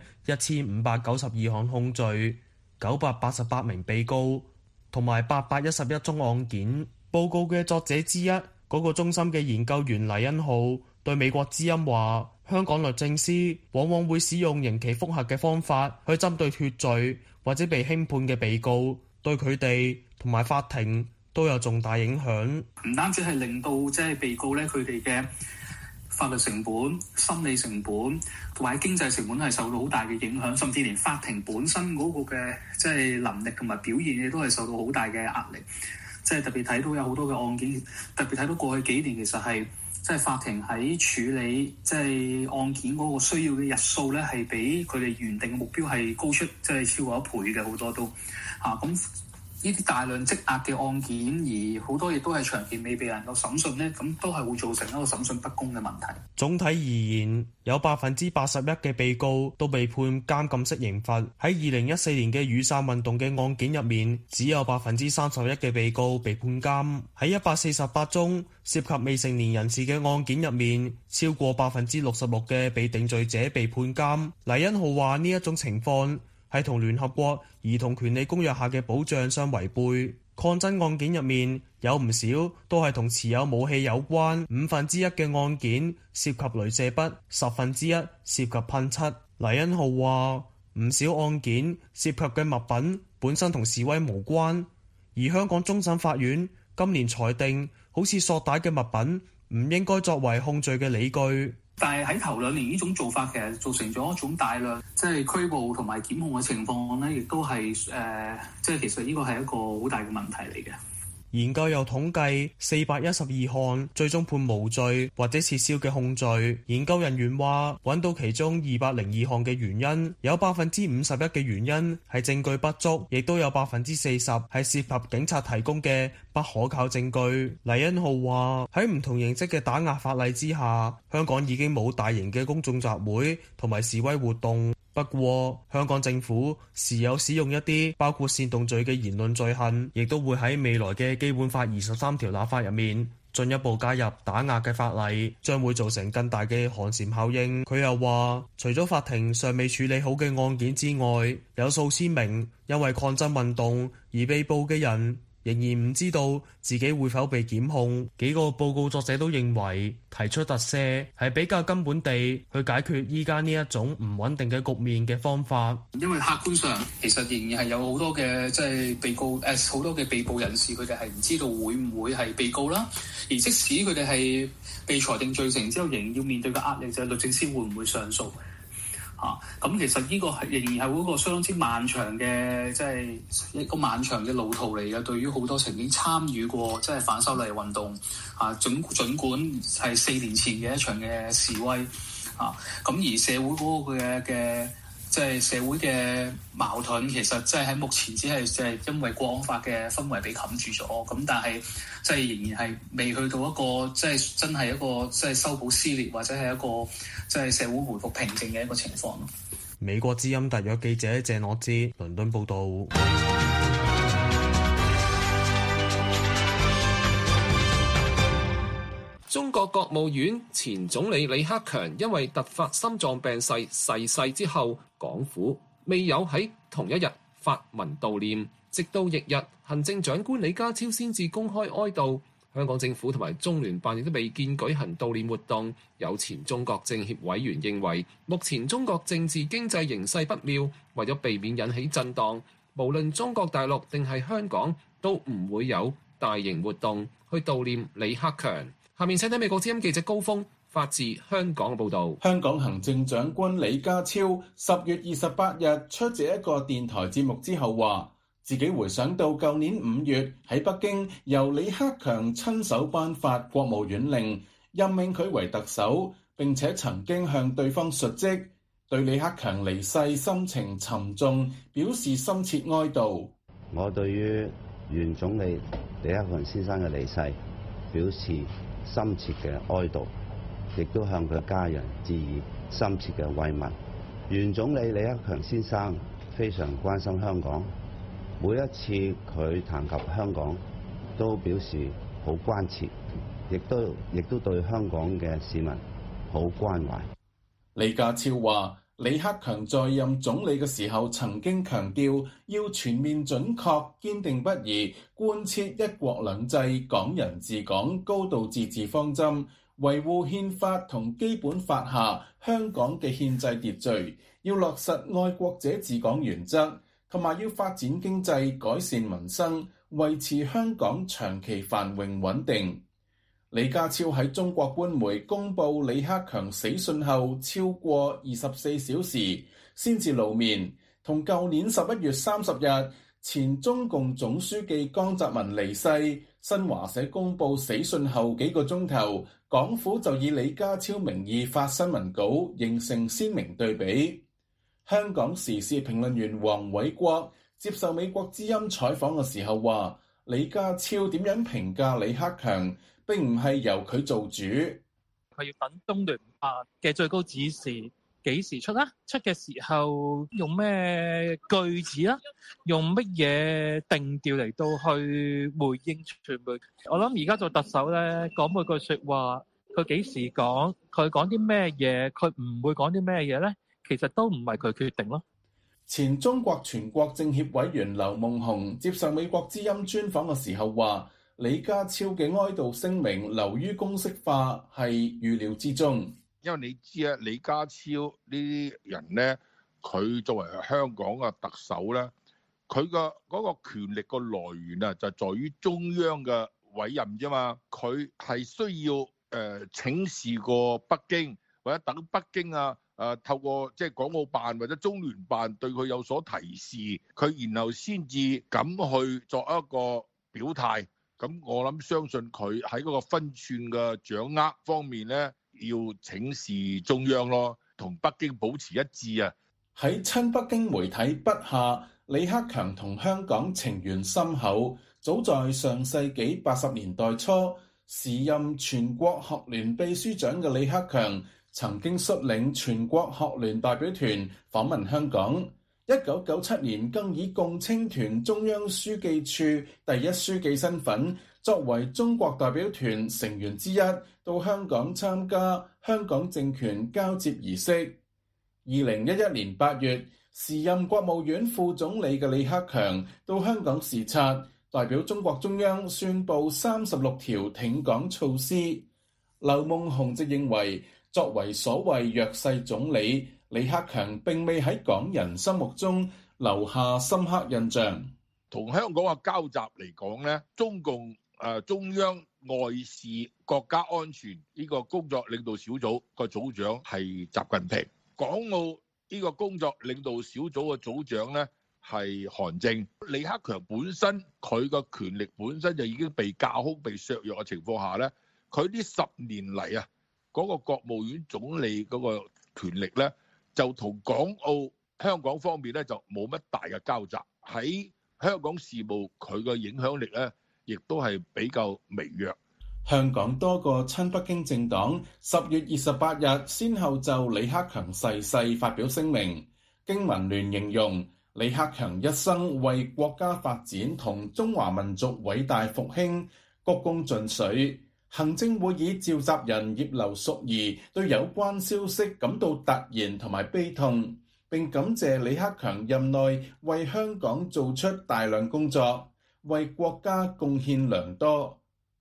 1592項控罪、988名被告同埋811宗案件。報告嘅作者之一，嗰個中心嘅研究員黎恩浩對美國之音話，香港律政司往往會使用刑期覆核嘅方法去針對脫罪或者被輕判嘅被告，對佢哋同埋法庭都有重大影響。 唔單止係令到即係被告咧，佢哋嘅法律成本、心理成本同埋經濟成本係受到好大嘅影響，甚至連法庭本身嗰個嘅即係能力同埋表現亦都係受到好大嘅壓力。即係特別睇到有好多嘅案件，特別睇到過去幾年其實係即係法庭喺處理即係案件嗰個需要嘅日數咧，係比佢哋原定嘅目標係高出即係超過1倍嘅，好多都咁。呢啲大量積壓嘅案件，而好多亦都係長期未被能夠審訊呢，咁都係會造成一個審訊不公嘅問題。 總體而言，有81%嘅被告都被判監禁式刑罰。喺2014年嘅雨傘運動嘅案件入面，只有31%嘅被告被判監。喺148宗涉及未成年人士嘅案件入面，超過66%嘅被定罪者被判監。黎恩浩話：呢一種情況係同聯合國兒童權利公約下嘅保障相違背。抗爭案件入面有唔少都係同持有武器有關，1/5嘅案件涉及鐳射筆，1/10涉及噴漆。黎恩浩話：唔少案件涉及嘅物品本身同示威無關，而香港終審法院今年裁定，好似索帶嘅物品唔應該作為控罪嘅理據。 但係喺頭2年呢種做法其實造成咗一種大量即係拘捕同埋檢控嘅情況咧，亦都係即係其實呢個係一個好大嘅問題嚟嘅。 研究又統計412項最終判無罪或者撤銷嘅控罪。研究人員話揾到其中202項嘅原因，有51%嘅原因係證據不足，亦都有40%係涉及警察提供嘅不可靠證據。黎恩浩話喺唔同形式嘅打壓法例之下，香港已經冇大型嘅公眾集會同埋示威活動。不過，香港政府時有使用一啲包括煽動罪嘅言論罪行，亦都會喺未來嘅基本法23條立法入面進一步加入打壓嘅法例，將會造成更大嘅寒蟬效應。佢又話，除咗法庭尚未處理好嘅案件之外，有數千名因為抗爭運動而被捕嘅人仍然唔知道自己會否被檢控。幾個報告作者都認為提出特赦係比較根本地去解決依家呢一種唔穩定嘅局面嘅方法。 因為客觀上其實仍然係有好多嘅即係被告好多嘅被捕人士，佢哋係唔知道會唔會係被告啦。而即使佢哋係被裁定罪成之後，仍然要面對嘅壓力就係律政司會唔會上訴。咁其實呢個仍然係一個相當之漫長嘅，即係一個漫長嘅路途嚟嘅。對於好多曾經參與過即係反修例運動儘管係4年前嘅一場嘅示威咁而社會嗰個嘅即係社會嘅矛盾，其實即係喺目前只係即係因為國安法嘅氛圍被冚住咗。咁但係即係仍然係未去到一個即係真係一個即係修補撕裂或者係一個即係社會回復平靜嘅一個情況。 美國之音特約記者鄭樂之倫敦報導。 中國國務院前總理李克強因為突發心臟病逝世之後，港府未有喺同一日發文悼念，直到翌日，行政長官李家超先至公開哀悼。 香港政府同埋中聯辦亦都未見舉行悼念活動。有前中國政協委員認為，目前中國政治經濟形勢不妙，為咗避免引起震盪，無論中國大陸定係香港，都唔會有大型活動去悼念李克強。下面請睇美國之音記者高峰發自香港嘅報導。 香港行政長官李家超10月28日出席一個電台節目之後話，自己回想到舊年5月喺北京由李克強親手頒發國務院令，任命佢為特首，並且曾經向對方述職，對李克強離世心情沉重，表示深切哀悼。 我對於原總理李克強先生嘅離世表示深切嘅哀悼，亦都向佢家人致以深切嘅慰問。原總理李克強先生非常關心香港，每一次佢談及香港都表示好關切，亦都對香港嘅市民好關懷。 李家超話，李克強在任總理嘅時候曾經強調要全面準確堅定不移貫徹一國兩制、港人治港、高度自治方針，維護憲法同基本法下香港嘅憲制秩序，要落實愛國者治港原則，同埋要發展經濟、改善民生，維持香港長期繁榮穩定。李家超喺中國官媒公布李克強死訊後超過24小時先至露面，同舊年11月30日前中共總書記江澤民離世，新華社公布死訊後幾個鐘頭，港府就以李家超名義發新聞稿，形成鮮明對比。香港時事評論員黃偉國接受美國之音採訪嘅時候話，李家超點樣評價李克強並唔係由佢做主， 佢要等中聯辦嘅最高指示幾時出啦？出嘅時候用咩句子啦？用乜嘢定調嚟到去回應傳媒？我諗而家做特首咧，講每句説話，佢幾時講，佢講啲咩嘢，佢唔會講啲咩嘢咧？其實都唔係佢決定咯。 前中國全國政協委員劉夢熊接受美國之音專訪嘅時候話，李家超嘅哀悼聲明流於公式化係預料之中。 因為你知啊，李家超呢啲人咧，佢作為香港嘅特首咧，佢嘅嗰個權力個來源啊，就在於中央嘅委任啫嘛。佢係需要請示過北京，或者等北京透過即係港澳辦或者中聯辦對佢有所提示，佢然後先至敢去作一個表態。咁我諗相信佢喺嗰個分寸嘅掌握方面咧，要請示中央咯，同北京保持一致啊！ 喺親北京媒體筆下，李克強同香港情緣深厚。早在上世紀80年代初，時任全國學聯秘書長嘅李克強曾經率領全國學聯代表團訪問香港。1997年更以共青團中央書記處第一書記身份，作為中國代表團成員之一，到香港參加香港政權交接儀式。2011年8月，時任國務院副總理嘅李克強到香港視察，代表中國中央宣布36條挺港措施。劉夢熊則認為，作為所謂弱勢總理，李克強並未喺港人心目中留下深刻印象。 同香港嘅交集嚟講咧，中共中央外事國家安全呢個工作領導小組個組長係習近平，港澳呢個工作領導小組嘅組長咧係韓正。李克強本身佢個權力本身就已經被架空、被削弱嘅情況下咧，佢呢10年嚟啊，嗰個國務院總理嗰個權力咧，就同港澳香港方面咧就冇乜大嘅交集。喺香港事務佢嘅影響力咧，亦都係比較微弱。 香港多個親北京政黨10月28日先後就李克強逝世發表聲明。經民聯形容李克強一生為國家發展同中華民族偉大復興鞠躬盡瘁。行政會議召集人葉劉淑儀對有關消息感到突然同埋悲痛，並感謝李克強任內為香港做出大量工作，為國家貢獻良多。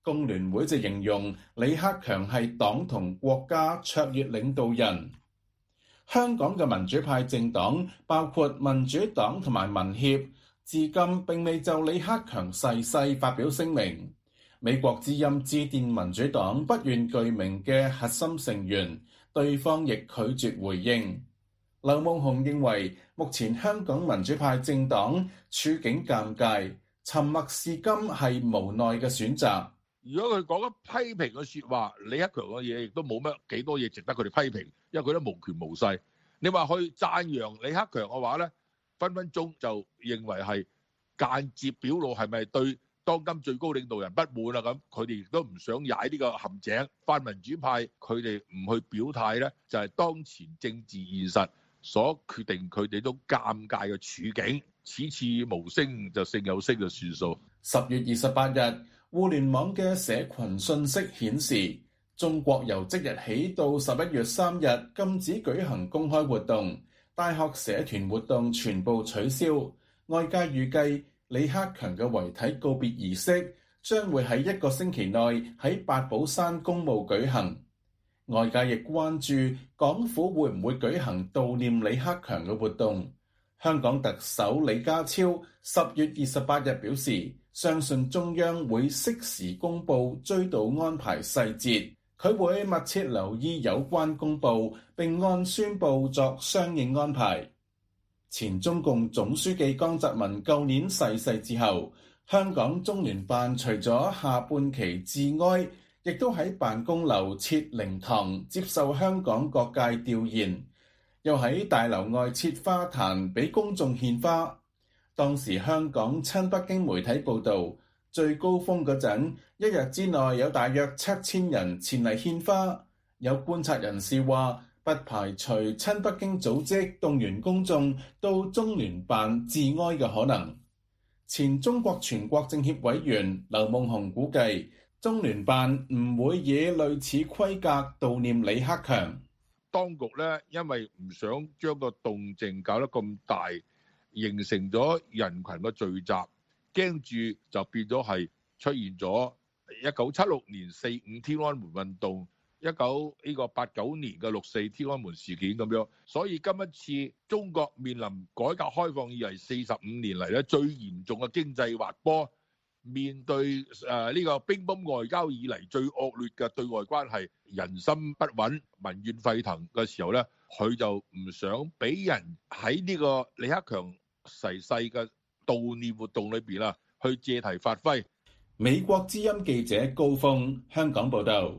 工聯會就形容李克強係黨同國家卓越領導人。香港嘅民主派政黨包括民主黨同埋民協，至今並未就李克強逝世發表聲明。美國之音致電民主黨不願具名嘅核心成員，對方亦拒絕回應。劉夢熊認為，目前香港民主派政黨處境尷尬，沉默是金係無奈嘅選擇。 如果佢講緊批評嘅説話，李克強嘅嘢亦都冇乜幾多嘢值得佢哋批評，因為佢都無權無勢。你話去讚揚李克強嘅話咧，分分鐘就認為係間接表露係咪對當今最高領導人不滿啊？咁佢哋亦都唔想踩呢個陷阱。泛民主派佢哋唔去表態咧，就係當前政治現實所決定佢哋都尷尬嘅處境。此次無聲就勝有聲就算數。 10月28日，互聯網嘅社群信息顯示，中國由即日起到11月3日禁止舉行公開活動，大學社團活動全部取消。外界預計李克強嘅遺體告別儀式將會喺1個星期內喺八寶山公墓舉行。外界亦關注港府會唔會舉行悼念李克強嘅活動。香港特首李家超10月28日表示，相信中央會適時公布追悼安排細節，佢會密切留意有關公布，並按宣布作相應安排。前中共總書記江澤民舊年逝世之後，香港中聯辦除咗下半旗致哀，亦都喺辦公樓設靈堂接受香港各界弔唁，又喺大樓外設花壇俾公眾獻花。當時香港親北京媒體報導，最高峰嗰陣，一日之內有大約7000人前嚟獻花。有觀察人士話，不排除親北京組織動員公眾到中聯辦致哀嘅可能。前中國全國政協委員劉夢熊估計，中聯辦唔會以類似規格悼念李克強。 當局咧，因為唔想將個動靜搞得咁大，形成咗人群嘅聚集，驚住就變咗係出現咗1976年4.5天安門運動、1989年嘅6.4天安門事件咁樣。所以今一次中國面臨改革開放以嚟45年嚟咧最嚴重嘅經濟滑坡，面對呢個乒乓外交以嚟最惡劣嘅對外關係，人心不穩、民怨沸騰嘅時候咧，佢就唔想俾人喺呢個李克強逝世嘅悼念活動裏邊啦，去借題發揮。 美國之音記者高峰香港報道。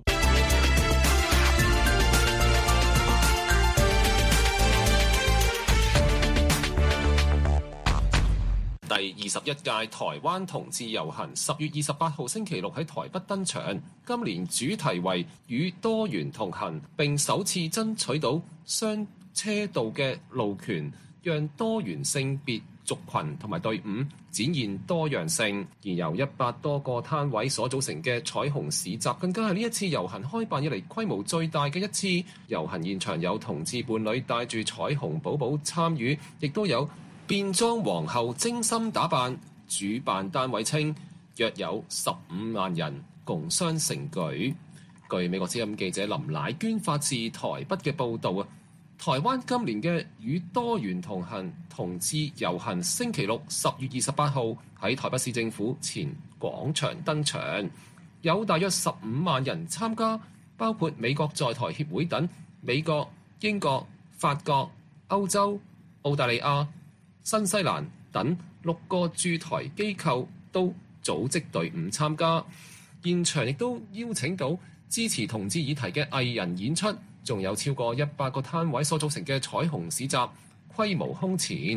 第21屆台灣同志遊行10月28號星期六喺台北登場，今年主題為與多元同行，並首次爭取到雙車道嘅路權，讓多元性別族群同埋隊伍展現多樣性。而由100多個攤位所組成嘅彩虹市集，更加係呢一次遊行開辦以嚟規模最大嘅一次。遊行現場有同志伴侶帶住彩虹寶寶參與，亦都有變裝皇后精心打扮，主辦單位稱約有15萬人共襄盛舉。據美國之音記者林乃娟發自台北嘅報導，台灣今年嘅與多元同行同志遊行星期六10月28號喺台北市政府前廣場登場，有大約15萬人參加，包括美國在台協會等美國、英國、法國、歐洲、澳大利亞、新西蘭等6個駐台機構都組織隊伍參加，現場亦都邀請到支持同志議題嘅藝人演出，仲有超過100個攤位所組成嘅彩虹市集，規模空前。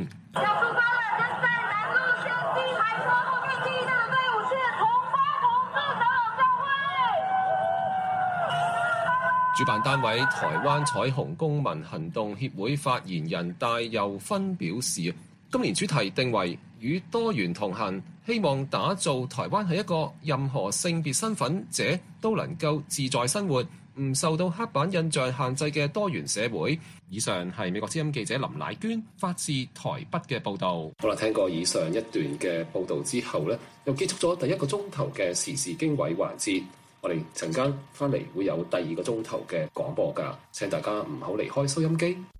主辦單位台灣彩虹公民行動協會發言人戴佑芬表示，今年主題定為與多元同行，希望打造台灣係一個任何性別身份者都能夠自在生活、 唔受到刻板印象限制嘅多元社會。以上係美國之音記者林乃娟發自台北嘅報導。好啦，聽過以上一段嘅報導之後呢，又結束咗第一個鐘頭嘅時事經緯環節。我哋陣間翻嚟會有第二個鐘頭嘅廣播㗎，請大家唔好離開收音機。